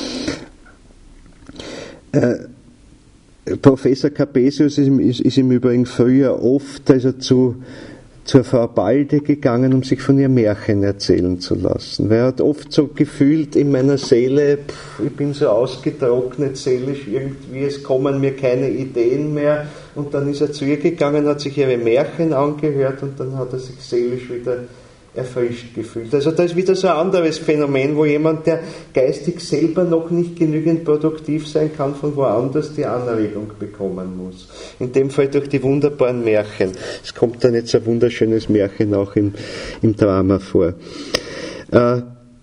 äh, Professor Capesius ist, ist, ist im Übrigen früher oft also zu, zur Frau Balde gegangen, um sich von ihr Märchen erzählen zu lassen. Weil er hat oft so gefühlt in meiner Seele, pff, ich bin so ausgetrocknet seelisch irgendwie, es kommen mir keine Ideen mehr. Und dann ist er zu ihr gegangen, hat sich ihre Märchen angehört und dann hat er sich seelisch wieder erfrischt gefühlt. Also da ist wieder so ein anderes Phänomen, wo jemand, der geistig selber noch nicht genügend produktiv sein kann, von woanders die Anregung bekommen muss. In dem Fall durch die wunderbaren Märchen. Es kommt dann jetzt ein wunderschönes Märchen auch im, im Drama vor. Äh,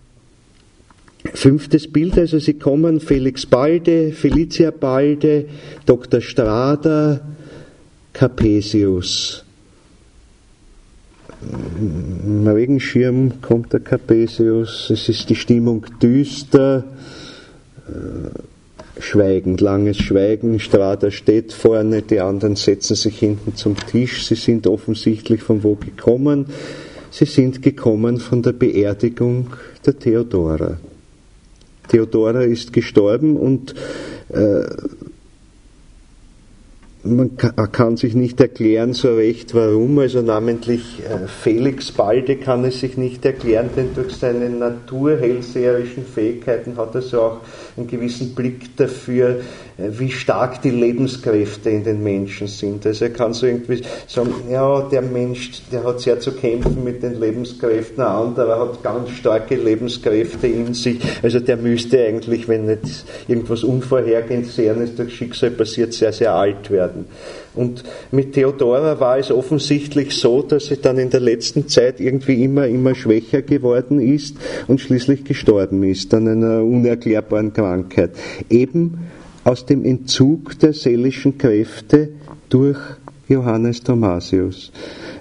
fünftes Bild, also sie kommen Felix Balde, Felicia Balde, Doktor Strada, Capesius. Im Regenschirm kommt der Capesius, es ist die Stimmung düster, äh, schweigend, langes Schweigen, Strada steht vorne, die anderen setzen sich hinten zum Tisch, sie sind offensichtlich von wo gekommen, sie sind gekommen von der Beerdigung der Theodora. Theodora ist gestorben und äh, man kann sich nicht erklären so recht, warum, also namentlich Felix Balde kann es sich nicht erklären, denn durch seine naturhellseherischen Fähigkeiten hat er so auch einen gewissen Blick dafür, wie stark die Lebenskräfte in den Menschen sind. Also er kann so irgendwie sagen, ja, der Mensch, der hat sehr zu kämpfen mit den Lebenskräften, ein anderer hat ganz starke Lebenskräfte in sich, also der müsste eigentlich, wenn nicht irgendwas Unvorhergesehenes durch Schicksal passiert, sehr, sehr alt werden. werden. Und mit Theodora war es offensichtlich so, dass sie dann in der letzten Zeit irgendwie immer, immer schwächer geworden ist und schließlich gestorben ist an einer unerklärbaren Krankheit. Eben aus dem Entzug der seelischen Kräfte durch Johannes Thomasius.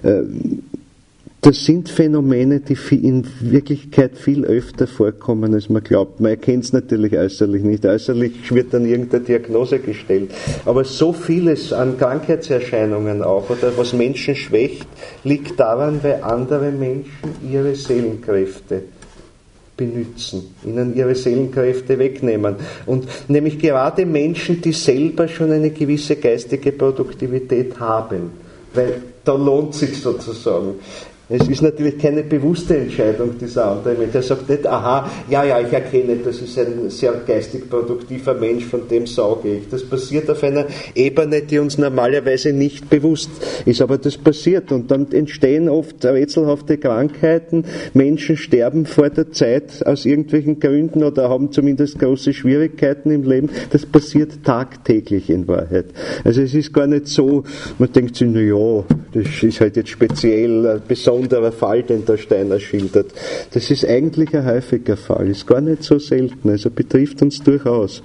Das sind Phänomene, die in Wirklichkeit viel öfter vorkommen, als man glaubt. Man erkennt es natürlich äußerlich nicht. Äußerlich wird dann irgendeine Diagnose gestellt. Aber so vieles an Krankheitserscheinungen auch, oder was Menschen schwächt, liegt daran, weil andere Menschen ihre Seelenkräfte benützen, ihnen ihre Seelenkräfte wegnehmen. Und nämlich gerade Menschen, die selber schon eine gewisse geistige Produktivität haben. Weil da lohnt sich sozusagen. Es ist natürlich keine bewusste Entscheidung dieser andere Mensch. Er sagt nicht, aha, ja, ja, ich erkenne, das ist ein sehr geistig produktiver Mensch, von dem sauge ich. Das passiert auf einer Ebene, die uns normalerweise nicht bewusst ist, aber das passiert und dann entstehen oft rätselhafte Krankheiten, Menschen sterben vor der Zeit aus irgendwelchen Gründen oder haben zumindest große Schwierigkeiten im Leben. Das passiert tagtäglich in Wahrheit. Also es ist gar nicht so, man denkt sich, na ja, das ist halt jetzt speziell, besonders anderer Fall, den der Steiner schildert. Das ist eigentlich ein häufiger Fall, ist gar nicht so selten, also betrifft uns durchaus.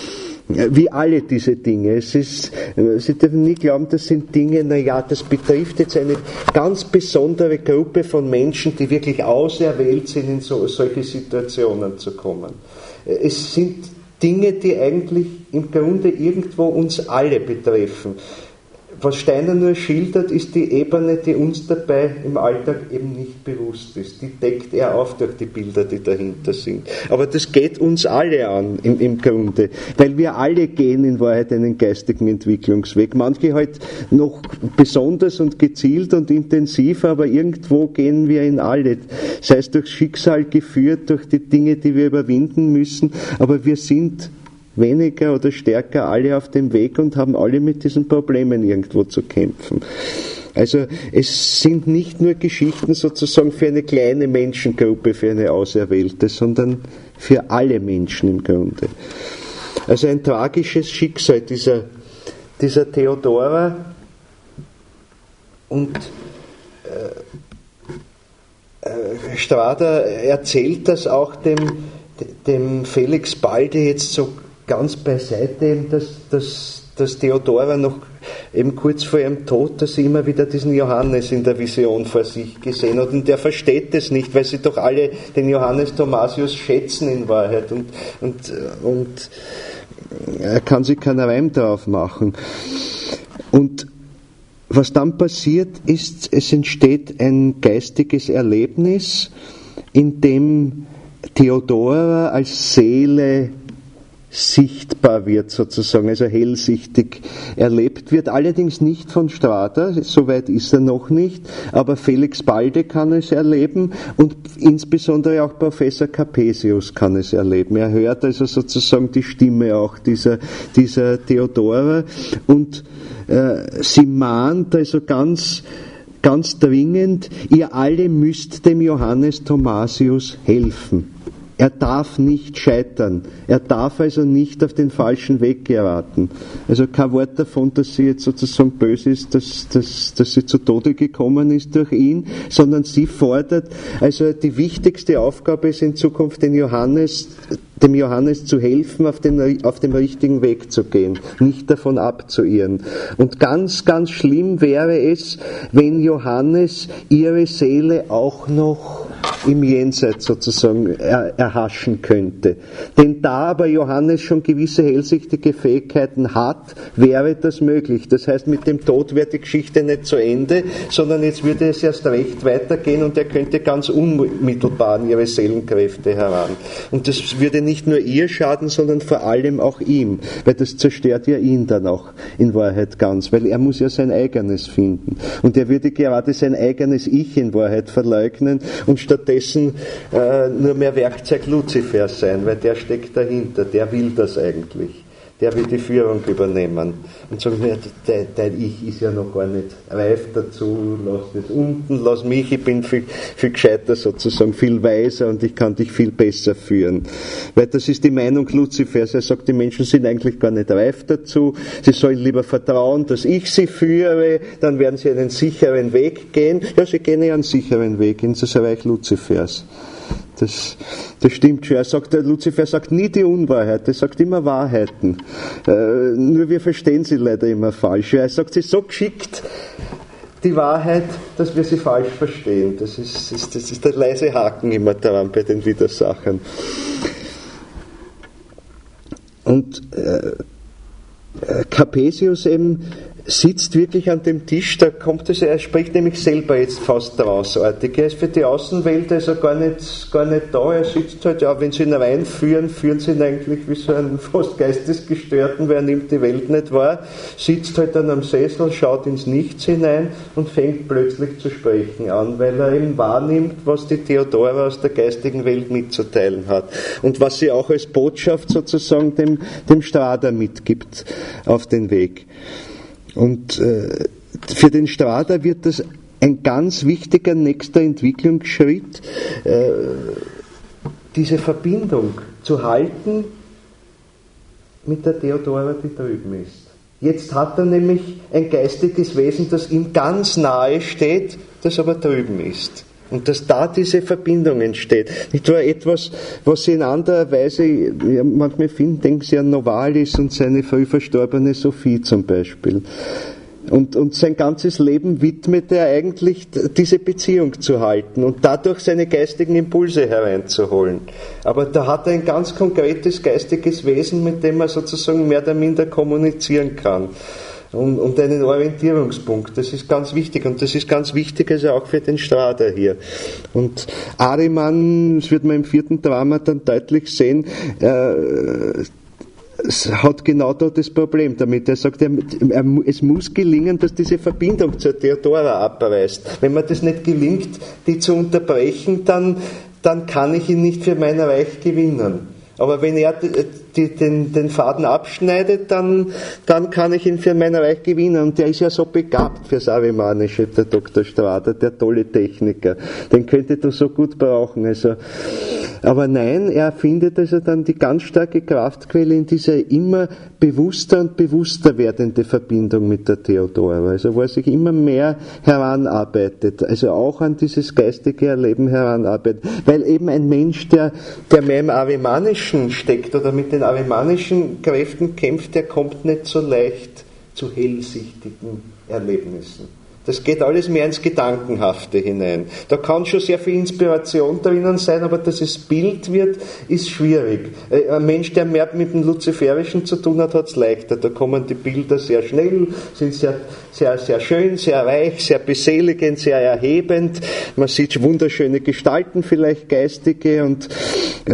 Wie alle diese Dinge. Es ist, Sie dürfen nie glauben, das sind Dinge, naja, das betrifft jetzt eine ganz besondere Gruppe von Menschen, die wirklich auserwählt sind, in so, solche Situationen zu kommen. Es sind Dinge, die eigentlich im Grunde irgendwo uns alle betreffen. Was Steiner nur schildert, ist die Ebene, die uns dabei im Alltag eben nicht bewusst ist. Die deckt er auf durch die Bilder, die dahinter sind. Aber das geht uns alle an, im, im Grunde. Weil wir alle gehen in Wahrheit einen geistigen Entwicklungsweg. Manche halt noch besonders und gezielt und intensiv, aber irgendwo gehen wir in alle. Sei es durchs Schicksal geführt, durch die Dinge, die wir überwinden müssen. Aber wir sind weniger oder stärker alle auf dem Weg und haben alle mit diesen Problemen irgendwo zu kämpfen. Also es sind nicht nur Geschichten sozusagen für eine kleine Menschengruppe, für eine Auserwählte, sondern für alle Menschen im Grunde. Also ein tragisches Schicksal dieser, dieser Theodora und äh, äh, Strader erzählt das auch dem, dem Felix Balde jetzt so ganz beiseite, dass, dass, dass Theodora noch eben kurz vor ihrem Tod, dass sie immer wieder diesen Johannes in der Vision vor sich gesehen hat. Und der versteht es nicht, weil sie doch alle den Johannes Thomasius schätzen in Wahrheit. Und, und, und er kann sich keinen Reim drauf machen. Und was dann passiert ist, es entsteht ein geistiges Erlebnis, in dem Theodora als Seele sichtbar wird sozusagen, also hellsichtig erlebt wird, allerdings nicht von Strader, soweit ist er noch nicht, aber Felix Balde kann es erleben und insbesondere auch Professor Capesius kann es erleben. Er hört also sozusagen die Stimme auch dieser, dieser Theodora und äh, sie mahnt also ganz ganz dringend, ihr alle müsst dem Johannes Thomasius helfen. Er darf nicht scheitern. Er darf also nicht auf den falschen Weg geraten. Also kein Wort davon, dass sie jetzt sozusagen böse ist, dass, dass, dass sie zu Tode gekommen ist durch ihn, sondern sie fordert, also die wichtigste Aufgabe ist in Zukunft den Johannes, dem Johannes zu helfen, auf den, auf dem richtigen Weg zu gehen, nicht davon abzuirren. Und ganz, ganz schlimm wäre es, wenn Johannes ihre Seele auch noch im Jenseits sozusagen er, erhaschen könnte. Denn da aber Johannes schon gewisse hellsichtige Fähigkeiten hat, wäre das möglich. Das heißt, mit dem Tod wäre die Geschichte nicht zu Ende, sondern jetzt würde es erst recht weitergehen und er könnte ganz unmittelbar an ihre Seelenkräfte heran. Und das würde nicht nur ihr schaden, sondern vor allem auch ihm, weil das zerstört ja ihn dann auch in Wahrheit ganz, weil er muss ja sein eigenes finden. Und er würde gerade sein eigenes Ich in Wahrheit verleugnen und stattdessen äh, nur mehr Werkzeug Luzifers sein, weil der steckt dahinter, der will das eigentlich. der wird die Führung übernehmen. Und sagen, ja, dein Ich ist ja noch gar nicht reif dazu, lass das unten, lass mich, ich bin viel, viel gescheiter sozusagen, viel weiser und ich kann dich viel besser führen. Weil das ist die Meinung Luzifers, er sagt, die Menschen sind eigentlich gar nicht reif dazu, sie sollen lieber vertrauen, dass ich sie führe, dann werden sie einen sicheren Weg gehen. Ja, sie gehen ja einen sicheren Weg ins Reich Luzifers. Das, das stimmt schon. Er sagt, der Luzifer sagt nie die Unwahrheit, er sagt immer Wahrheiten. Äh, nur wir verstehen sie leider immer falsch. Er sagt sie so geschickt, die Wahrheit, dass wir sie falsch verstehen. Das ist, ist, das ist der leise Haken immer daran bei den Widersachern. Und äh, Capesius eben sitzt wirklich an dem Tisch, da kommt es, er spricht nämlich selber jetzt fast trausartig. Er ist für die Außenwelt also gar nicht, gar nicht da, er sitzt halt, ja, wenn sie ihn reinführen, führen sie ihn eigentlich wie so einen fast Geistesgestörten, weil er nimmt die Welt nicht wahr, sitzt halt dann am Sessel, schaut ins Nichts hinein und fängt plötzlich zu sprechen an, weil er eben wahrnimmt, was die Theodora aus der geistigen Welt mitzuteilen hat und was sie auch als Botschaft sozusagen dem, dem Strada mitgibt auf den Weg. Und äh, für den Strada wird das ein ganz wichtiger nächster Entwicklungsschritt, äh, diese Verbindung zu halten mit der Theodora, die drüben ist. Jetzt hat er nämlich ein geistiges Wesen, das ihm ganz nahe steht, das aber drüben ist. Und dass da diese Verbindung entsteht. Nicht nur etwas, was Sie in anderer Weise, ja, manchmal finden, denken Sie an Novalis und seine früh verstorbene Sophie zum Beispiel. Und, und sein ganzes Leben widmet er eigentlich, diese Beziehung zu halten und dadurch seine geistigen Impulse hereinzuholen. Aber da hat er ein ganz konkretes geistiges Wesen, mit dem er sozusagen mehr oder minder kommunizieren kann. Und, und einen Orientierungspunkt, das ist ganz wichtig und das ist ganz wichtig also auch für den Strada hier. Und Ahriman, das wird man im vierten Drama dann deutlich sehen, äh, hat genau da das Problem damit. Er sagt, er, er, es muss gelingen, dass diese Verbindung zur Theodora abreißt. Wenn mir das nicht gelingt, die zu unterbrechen, dann, dann kann ich ihn nicht für mein Reich gewinnen. Aber wenn er die, den, den Faden abschneidet, dann, dann kann ich ihn für mein Reich gewinnen. Und der ist ja so begabt fürs Arimanische, der Doktor Strada, der tolle Techniker. Den könnte du so gut brauchen. Also, aber nein, er findet also dann die ganz starke Kraftquelle in dieser immer bewusster und bewusster werdende Verbindung mit der Theodora. Also wo er sich immer mehr heranarbeitet. Also auch an dieses geistige Erleben heranarbeitet. Weil eben ein Mensch, der, der mehr im Arimanischen steckt oder mit den arimanischen Kräften kämpft, der kommt nicht so leicht zu hellsichtigen Erlebnissen. Das geht alles mehr ins Gedankenhafte hinein. Da kann schon sehr viel Inspiration drinnen sein, aber dass es Bild wird, ist schwierig. Ein Mensch, der mehr mit dem Luziferischen zu tun hat, hat es leichter. Da kommen die Bilder sehr schnell, sind sehr, sehr, sehr schön, sehr reich, sehr beseligend, sehr erhebend. Man sieht wunderschöne Gestalten, vielleicht geistige, und äh,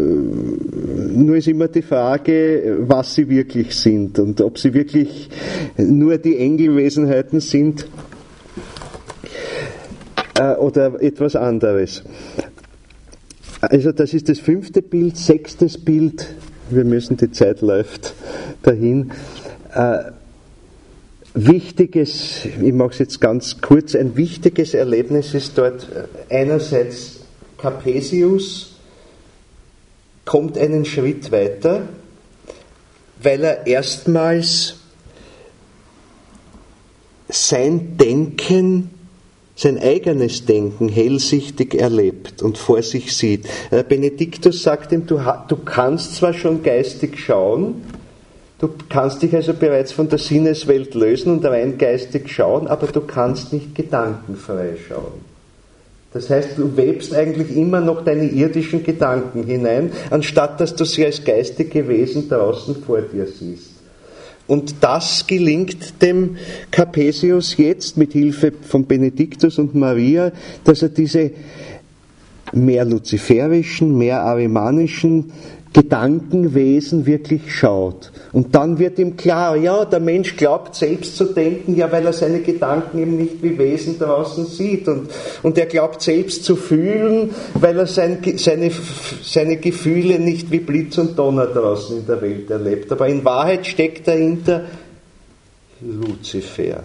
nur ist immer die Frage, was sie wirklich sind und ob sie wirklich nur die Engelwesenheiten sind oder etwas anderes. Also das ist das fünfte Bild. Sechstes Bild, wir müssen, die Zeit läuft dahin. Äh, wichtiges, ich mache es jetzt ganz kurz, ein wichtiges Erlebnis ist dort einerseits Capesius kommt einen Schritt weiter, weil er erstmals sein Denken, sein eigenes Denken hellsichtig erlebt und vor sich sieht. Benediktus sagt ihm, du, du kannst zwar schon geistig schauen, du kannst dich also bereits von der Sinneswelt lösen und rein geistig schauen, aber du kannst nicht gedankenfrei schauen. Das heißt, du webst eigentlich immer noch deine irdischen Gedanken hinein, anstatt dass du sie als geistige Wesen draußen vor dir siehst. Und das gelingt dem Capesius jetzt mit Hilfe von Benediktus und Maria, dass er diese mehr luziferischen, mehr arimanischen Gedankenwesen wirklich schaut Und dann wird ihm klar, ja, der Mensch glaubt selbst zu denken, ja, weil er seine Gedanken eben nicht wie Wesen draußen sieht. Und, und er glaubt selbst zu fühlen, weil er sein, seine, seine Gefühle nicht wie Blitz und Donner draußen in der Welt erlebt. Aber in Wahrheit steckt dahinter Luzifer.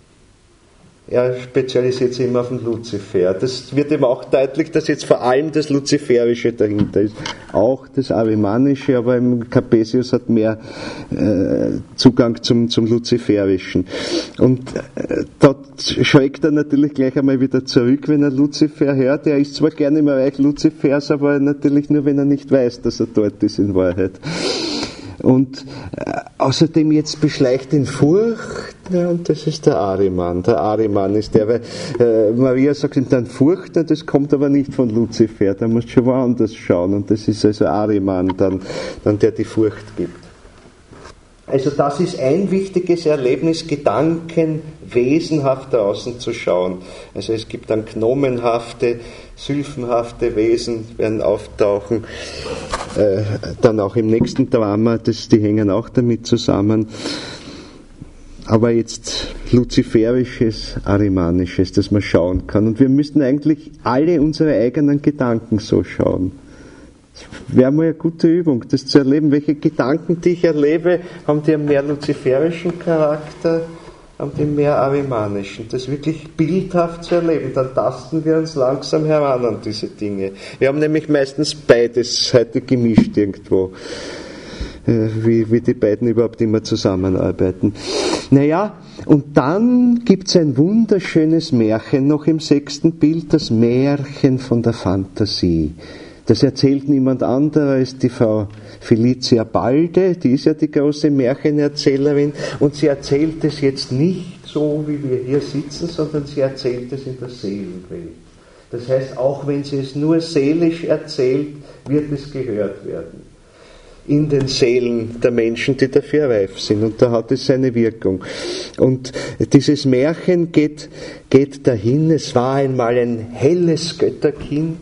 Er spezialisiert sich immer auf den Luzifer. Das wird ihm auch deutlich, dass jetzt vor allem das Luziferische dahinter ist. Auch das Arimanische, aber im Capesius hat mehr äh, Zugang zum, zum Luziferischen. Und äh, dort schreckt er natürlich gleich einmal wieder zurück, wenn er Luzifer hört. Er ist zwar gerne im Reich Luzifers, aber natürlich nur, wenn er nicht weiß, dass er dort ist in Wahrheit. Und äh, außerdem jetzt beschleicht ihn Furcht, ja, und das ist der Ahriman. Der Ahriman ist der, weil äh, Maria sagt ihm dann Furcht, das kommt aber nicht von Luzifer, da musst du schon woanders schauen, und das ist also Ahriman dann, dann der die Furcht gibt. Also das ist ein wichtiges Erlebnis, Gedanken wesenhaft draußen zu schauen. Also es gibt dann gnomenhafte, sylphenhafte Wesen, werden auftauchen, äh, dann auch im nächsten Drama, das, die hängen auch damit zusammen. Aber jetzt Luziferisches, Arimanisches, das man schauen kann. Und wir müssten eigentlich alle unsere eigenen Gedanken so schauen. Das wäre mal eine gute Übung, das zu erleben. Welche Gedanken, die ich erlebe, haben die einen mehr luziferischen Charakter, haben die mehr arimanischen. Das wirklich bildhaft zu erleben. Dann tasten wir uns langsam heran an diese Dinge. Wir haben nämlich meistens beides heute gemischt irgendwo. Wie, wie die beiden überhaupt immer zusammenarbeiten. Naja, und dann gibt es ein wunderschönes Märchen noch im sechsten Bild, das Märchen von der Fantasie. Das erzählt niemand anderer als die Frau Felicia Balde, die ist ja die große Märchenerzählerin, und sie erzählt es jetzt nicht so, wie wir hier sitzen, sondern sie erzählt es in der Seelenwelt. Das heißt, auch wenn sie es nur seelisch erzählt, wird es gehört werden. In den Seelen der Menschen, die dafür reif sind. Und da hat es seine Wirkung. Und dieses Märchen geht, geht dahin, es war einmal ein helles Götterkind,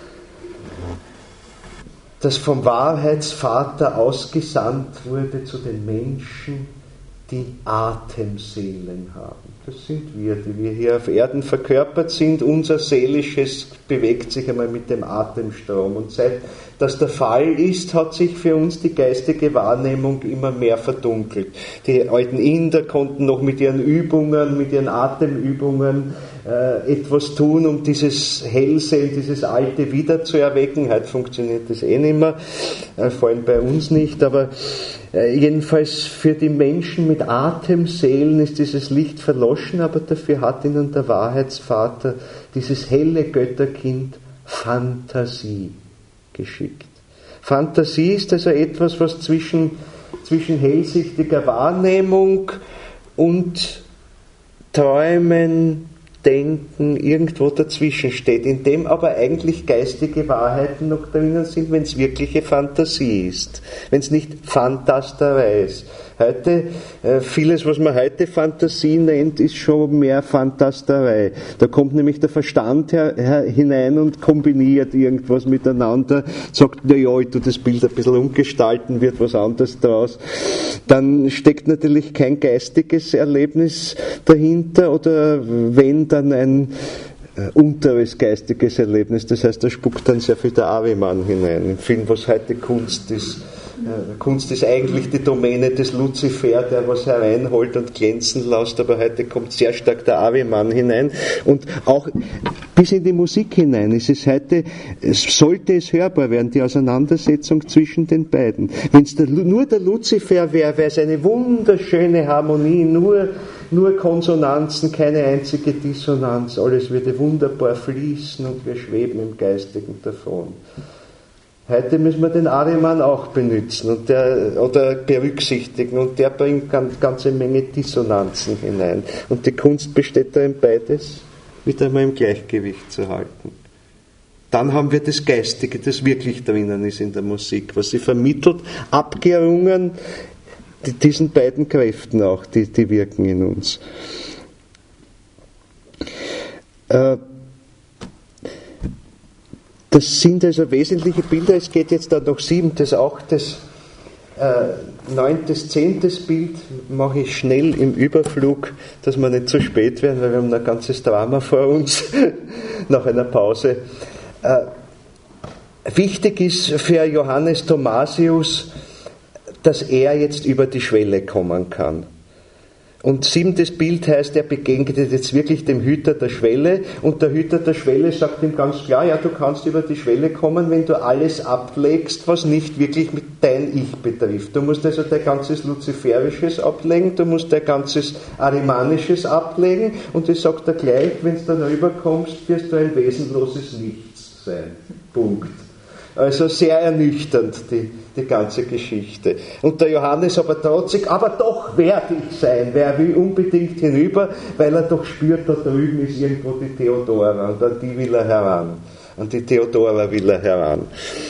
das vom Wahrheitsvater ausgesandt wurde zu den Menschen, die Atemseelen haben. Das sind wir, die wir hier auf Erden verkörpert sind. Unser Seelisches bewegt sich einmal mit dem Atemstrom. Und seit das der Fall ist, hat sich für uns die geistige Wahrnehmung immer mehr verdunkelt. Die alten Inder konnten noch mit ihren Übungen, mit ihren Atemübungen äh, etwas tun, um dieses Hellsehen, dieses Alte wieder zu erwecken. Heute funktioniert das eh nicht mehr, äh, vor allem bei uns nicht, aber äh, jedenfalls für die Menschen mit Atemseelen ist dieses Licht verloschen, aber dafür hat ihnen der Wahrheitsvater, dieses helle Götterkind, Fantasie geschickt. Fantasie ist also etwas, was zwischen, zwischen hellsichtiger Wahrnehmung und Träumen, Denken irgendwo dazwischen steht, in dem aber eigentlich geistige Wahrheiten noch drinnen sind, wenn es wirkliche Fantasie ist, wenn es nicht Fantasterei ist. Heute, äh, vieles, was man heute Fantasie nennt, ist schon mehr Fantasterei. Da kommt nämlich der Verstand her, her, hinein und kombiniert irgendwas miteinander, sagt, na ja, ich tu das Bild ein bisschen umgestalten, wird was anderes draus. Dann steckt natürlich kein geistiges Erlebnis dahinter, oder wenn, dann ein äh, unteres geistiges Erlebnis. Das heißt, da spuckt dann sehr viel der Ahriman hinein. Im Film, was heute Kunst ist. Kunst ist eigentlich die Domäne des Luzifer, der was hereinholt und glänzen lässt, aber heute kommt sehr stark der Ahriman hinein, und auch bis in die Musik hinein ist es heute, es sollte es hörbar werden, die Auseinandersetzung zwischen den beiden. Wenn es nur der Luzifer wäre, wäre es eine wunderschöne Harmonie, nur, nur Konsonanzen, keine einzige Dissonanz, alles würde wunderbar fließen und wir schweben im Geistigen davon. Heute müssen wir den Ahriman auch benutzen und der, oder berücksichtigen, und der bringt eine ganze Menge Dissonanzen hinein. Und die Kunst besteht darin, beides wieder einmal im Gleichgewicht zu halten. Dann haben wir das Geistige, das wirklich drinnen ist in der Musik, was sie vermittelt, abgerungen, die, diesen beiden Kräften auch, die, die wirken in uns. Äh, Das sind also wesentliche Bilder. Es geht jetzt dann noch siebentes, auch das Äh, neuntes, zehntes Bild mache ich schnell im Überflug, dass wir nicht zu spät werden, weil wir haben ein ganzes Drama vor uns nach einer Pause. Äh, wichtig ist für Johannes Thomasius, dass er jetzt über die Schwelle kommen kann. Und siebentes Bild heißt, er begegnet jetzt wirklich dem Hüter der Schwelle, und der Hüter der Schwelle sagt ihm ganz klar, ja, du kannst über die Schwelle kommen, wenn du alles ablegst, was nicht wirklich mit dein Ich betrifft. Du musst also dein ganzes Luziferisches ablegen, du musst dein ganzes Arimanisches ablegen, und das sagt er gleich, wenn du dann rüberkommst, wirst du ein wesenloses Nichts sein. Punkt. Also sehr ernüchternd, die, die ganze Geschichte. Und der Johannes aber trotzig, aber doch werde ich sein, wer will unbedingt hinüber, weil er doch spürt, da drüben ist irgendwo die Theodora, und an die will er heran. An die Theodora will er heran.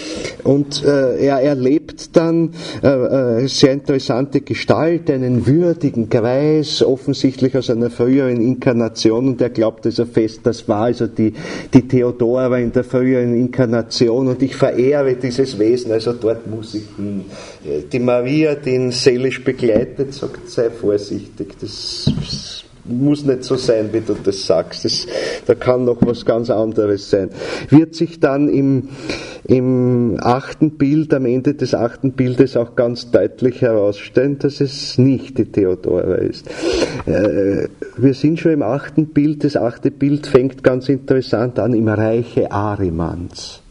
Und äh, er erlebt dann äh, äh, sehr interessante Gestalt, einen würdigen Greis, offensichtlich aus einer früheren Inkarnation, und er glaubt also fest, das war also die, die Theodora in der früheren Inkarnation, und ich verehre dieses Wesen, also dort muss ich hin. Die Maria, die ihn seelisch begleitet, sagt, sei vorsichtig, das muss nicht so sein, wie du das sagst. Das, da kann noch was ganz anderes sein. Wird sich dann im, im achten Bild, am Ende des achten Bildes auch ganz deutlich herausstellen, dass es nicht die Theodora ist. Äh, wir sind schon im achten Bild. Das achte Bild fängt ganz interessant an, im Reiche Ahrimans.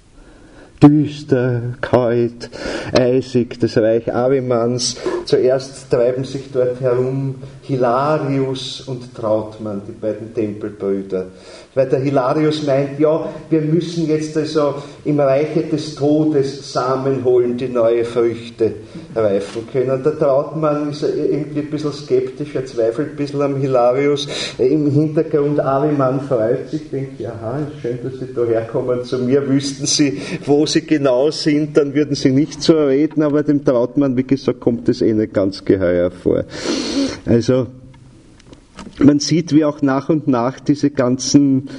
Düster, kalt, eisig, das Reich Ahrimans. Zuerst treiben sich dort herum Hilarius und Trautmann, die beiden Tempelbrüder. Weil der Hilarius meint, ja, wir müssen jetzt also im Reiche des Todes Samen holen, die neue Früchte reifen können. Und der Trautmann ist irgendwie ein bisschen skeptisch, er zweifelt ein bisschen am Hilarius. Im Hintergrund Ahriman freut sich, denkt, aha, schön, dass Sie da herkommen zu mir. Wüssten Sie, wo Sie genau sind, dann würden Sie nicht so reden, aber dem Trautmann, wie gesagt, kommt es eh nicht ganz geheuer vor. Also, man sieht, wie auch nach und nach diese ganzen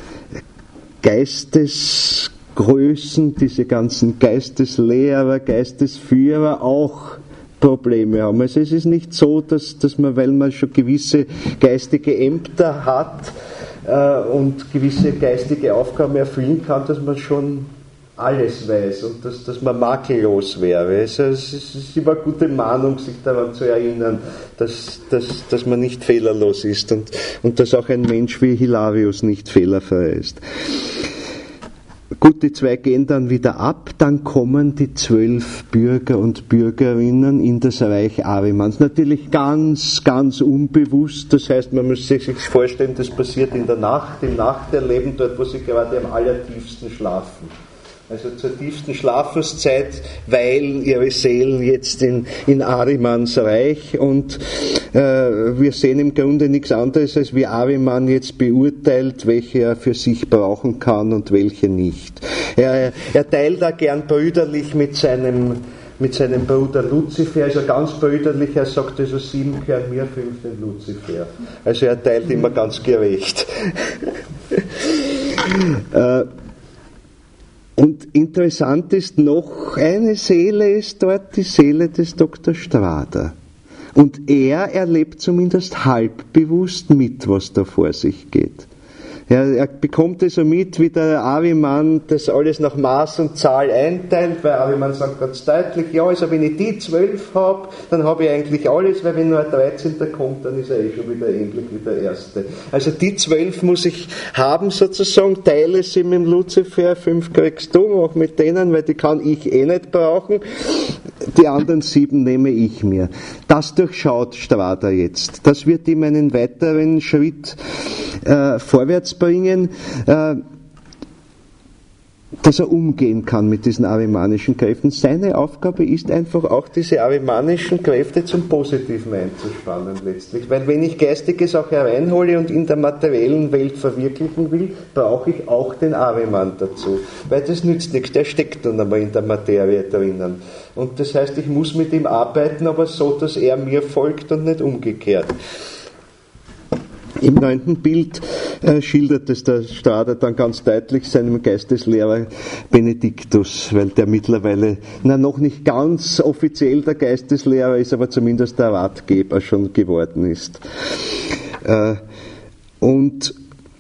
Geistesgrößen, diese ganzen Geisteslehrer, Geistesführer auch Probleme haben. Also es ist nicht so, dass, dass man, weil man schon gewisse geistige Ämter hat äh, und gewisse geistige Aufgaben erfüllen kann, dass man schon alles weiß und dass, dass man makellos wäre. Also es ist immer eine gute Mahnung, sich daran zu erinnern, dass, dass, dass man nicht fehlerlos ist und, und dass auch ein Mensch wie Hilarius nicht fehlerfrei ist. Gut, die zwei gehen dann wieder ab, dann kommen die zwölf Bürger und Bürgerinnen in das Reich Ahrimans. Natürlich ganz, ganz unbewusst, das heißt, man muss sich vorstellen, das passiert in der Nacht, im Nachterleben, dort, wo sie gerade am allertiefsten schlafen. Also zur tiefsten Schlafenszeit weilen ihre Seelen jetzt in, in Ahrimans Reich, und äh, wir sehen im Grunde nichts anderes, als wie Ahriman jetzt beurteilt, welche er für sich brauchen kann und welche nicht. Er, er teilt da gern brüderlich mit seinem, mit seinem Bruder Luzifer, also ganz brüderlich, er sagt also, sieben gehören mir, fünf den Luzifer. Also er teilt immer ganz gerecht. äh, Und interessant ist, noch eine Seele ist dort, die Seele des Doktor Strada. Und er erlebt zumindest halbbewusst mit, was da vor sich geht. Er, er bekommt also mit, wie der Ahriman das alles nach Maß und Zahl einteilt, weil Ahriman sagt ganz deutlich, ja, also wenn ich die zwölf habe, dann habe ich eigentlich alles, weil wenn nur ein dreizehnter kommt, dann ist er eh schon wieder ähnlich wie der erste. Also die zwölf muss ich haben sozusagen, teile sie mit dem Luzifer, fünf kriegst du, auch mit denen, weil die kann ich eh nicht brauchen, die anderen sieben nehme ich mir. Das durchschaut Strada jetzt. Das wird ihm einen weiteren Schritt äh, vorwärts bringen, äh, dass er umgehen kann mit diesen arimanischen Kräften. Seine Aufgabe ist einfach auch, diese arimanischen Kräfte zum Positiven einzuspannen letztlich. Weil wenn ich Geistiges auch hereinhole und in der materiellen Welt verwirklichen will, brauche ich auch den Ahriman dazu. Weil das nützt nichts, der steckt dann einmal in der Materie drinnen. Und das heißt, ich muss mit ihm arbeiten, aber so, dass er mir folgt und nicht umgekehrt. Im neunten Bild äh, schildert es der Strader dann ganz deutlich seinem Geisteslehrer Benediktus, weil der mittlerweile na, noch nicht ganz offiziell der Geisteslehrer ist, aber zumindest der Ratgeber schon geworden ist. Äh, und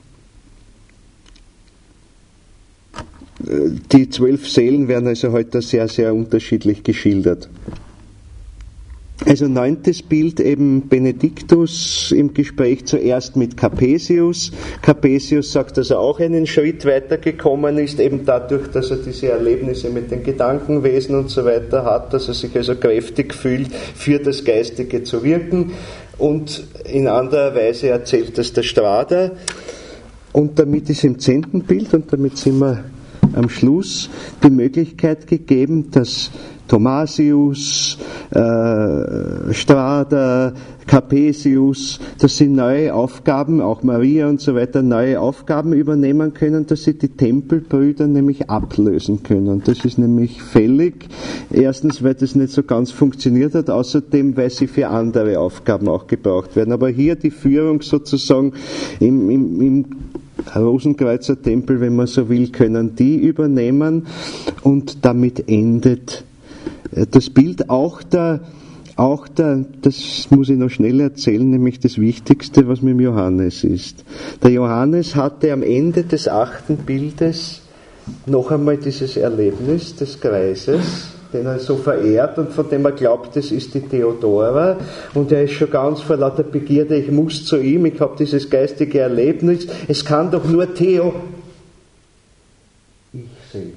die zwölf Seelen werden also heute sehr, sehr unterschiedlich geschildert. Also neuntes Bild eben Benediktus im Gespräch zuerst mit Capesius. Capesius sagt, dass er auch einen Schritt weitergekommen ist, eben dadurch, dass er diese Erlebnisse mit den Gedankenwesen und so weiter hat, dass er sich also kräftig fühlt, für das Geistige zu wirken. Und in anderer Weise erzählt das der Strader. Und damit ist im zehnten Bild, und damit sind wir am Schluss, die Möglichkeit gegeben, dass Thomasius, äh, Strader, Capesius, dass sie neue Aufgaben, auch Maria und so weiter, neue Aufgaben übernehmen können, dass sie die Tempelbrüder nämlich ablösen können. Das ist nämlich fällig. Erstens, weil das nicht so ganz funktioniert hat, außerdem, weil sie für andere Aufgaben auch gebraucht werden. Aber hier die Führung sozusagen im, im, im Rosenkreuzer Tempel, wenn man so will, können die übernehmen, und damit endet das Bild. Auch der, auch der, das muss ich noch schnell erzählen, nämlich das Wichtigste, was mit dem Johannes ist. Der Johannes hatte am Ende des achten Bildes noch einmal dieses Erlebnis des Kreises, den er so verehrt und von dem er glaubt, das ist die Theodora, und er ist schon ganz vor lauter Begierde, ich muss zu ihm, ich habe dieses geistige Erlebnis, es kann doch nur Theo, ich selbst.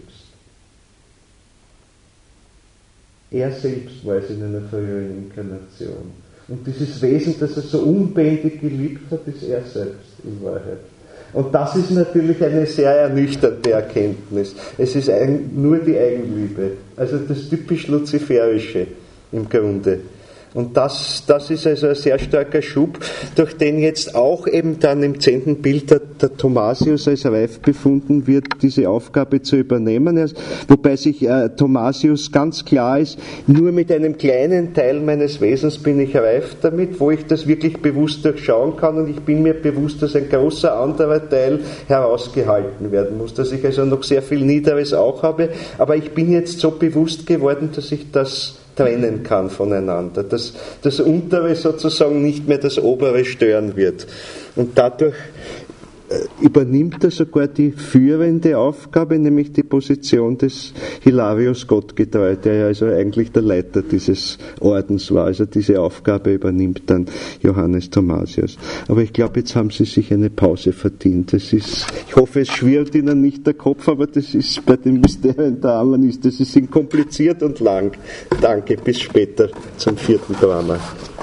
Er selbst war es in einer früheren Inkarnation. Und dieses Wesen, das er so unbändig geliebt hat, ist er selbst in Wahrheit. Und das ist natürlich eine sehr ernüchternde Erkenntnis. Es ist ein, nur die Eigenliebe, also das typisch Luziferische im Grunde. Und das, das ist also ein sehr starker Schub, durch den jetzt auch eben dann im zehnten Bild der, der Thomasius als reif befunden wird, diese Aufgabe zu übernehmen. Wobei sich äh, Thomasius ganz klar ist, nur mit einem kleinen Teil meines Wesens bin ich reif damit, wo ich das wirklich bewusst durchschauen kann, und ich bin mir bewusst, dass ein großer anderer Teil herausgehalten werden muss, dass ich also noch sehr viel Niederes auch habe, aber ich bin jetzt so bewusst geworden, dass ich das trennen kann voneinander, dass das Untere sozusagen nicht mehr das Obere stören wird. Und dadurch übernimmt er sogar die führende Aufgabe, nämlich die Position des Hilarius Gottgetreu, der ja also eigentlich der Leiter dieses Ordens war. Also diese Aufgabe übernimmt dann Johannes Thomasius. Aber ich glaube, jetzt haben Sie sich eine Pause verdient. Das ist, ich hoffe, es schwirrt Ihnen nicht der Kopf, aber das ist bei den Mysterien der Amanis, das ist kompliziert und lang. Danke, bis später zum vierten Drama.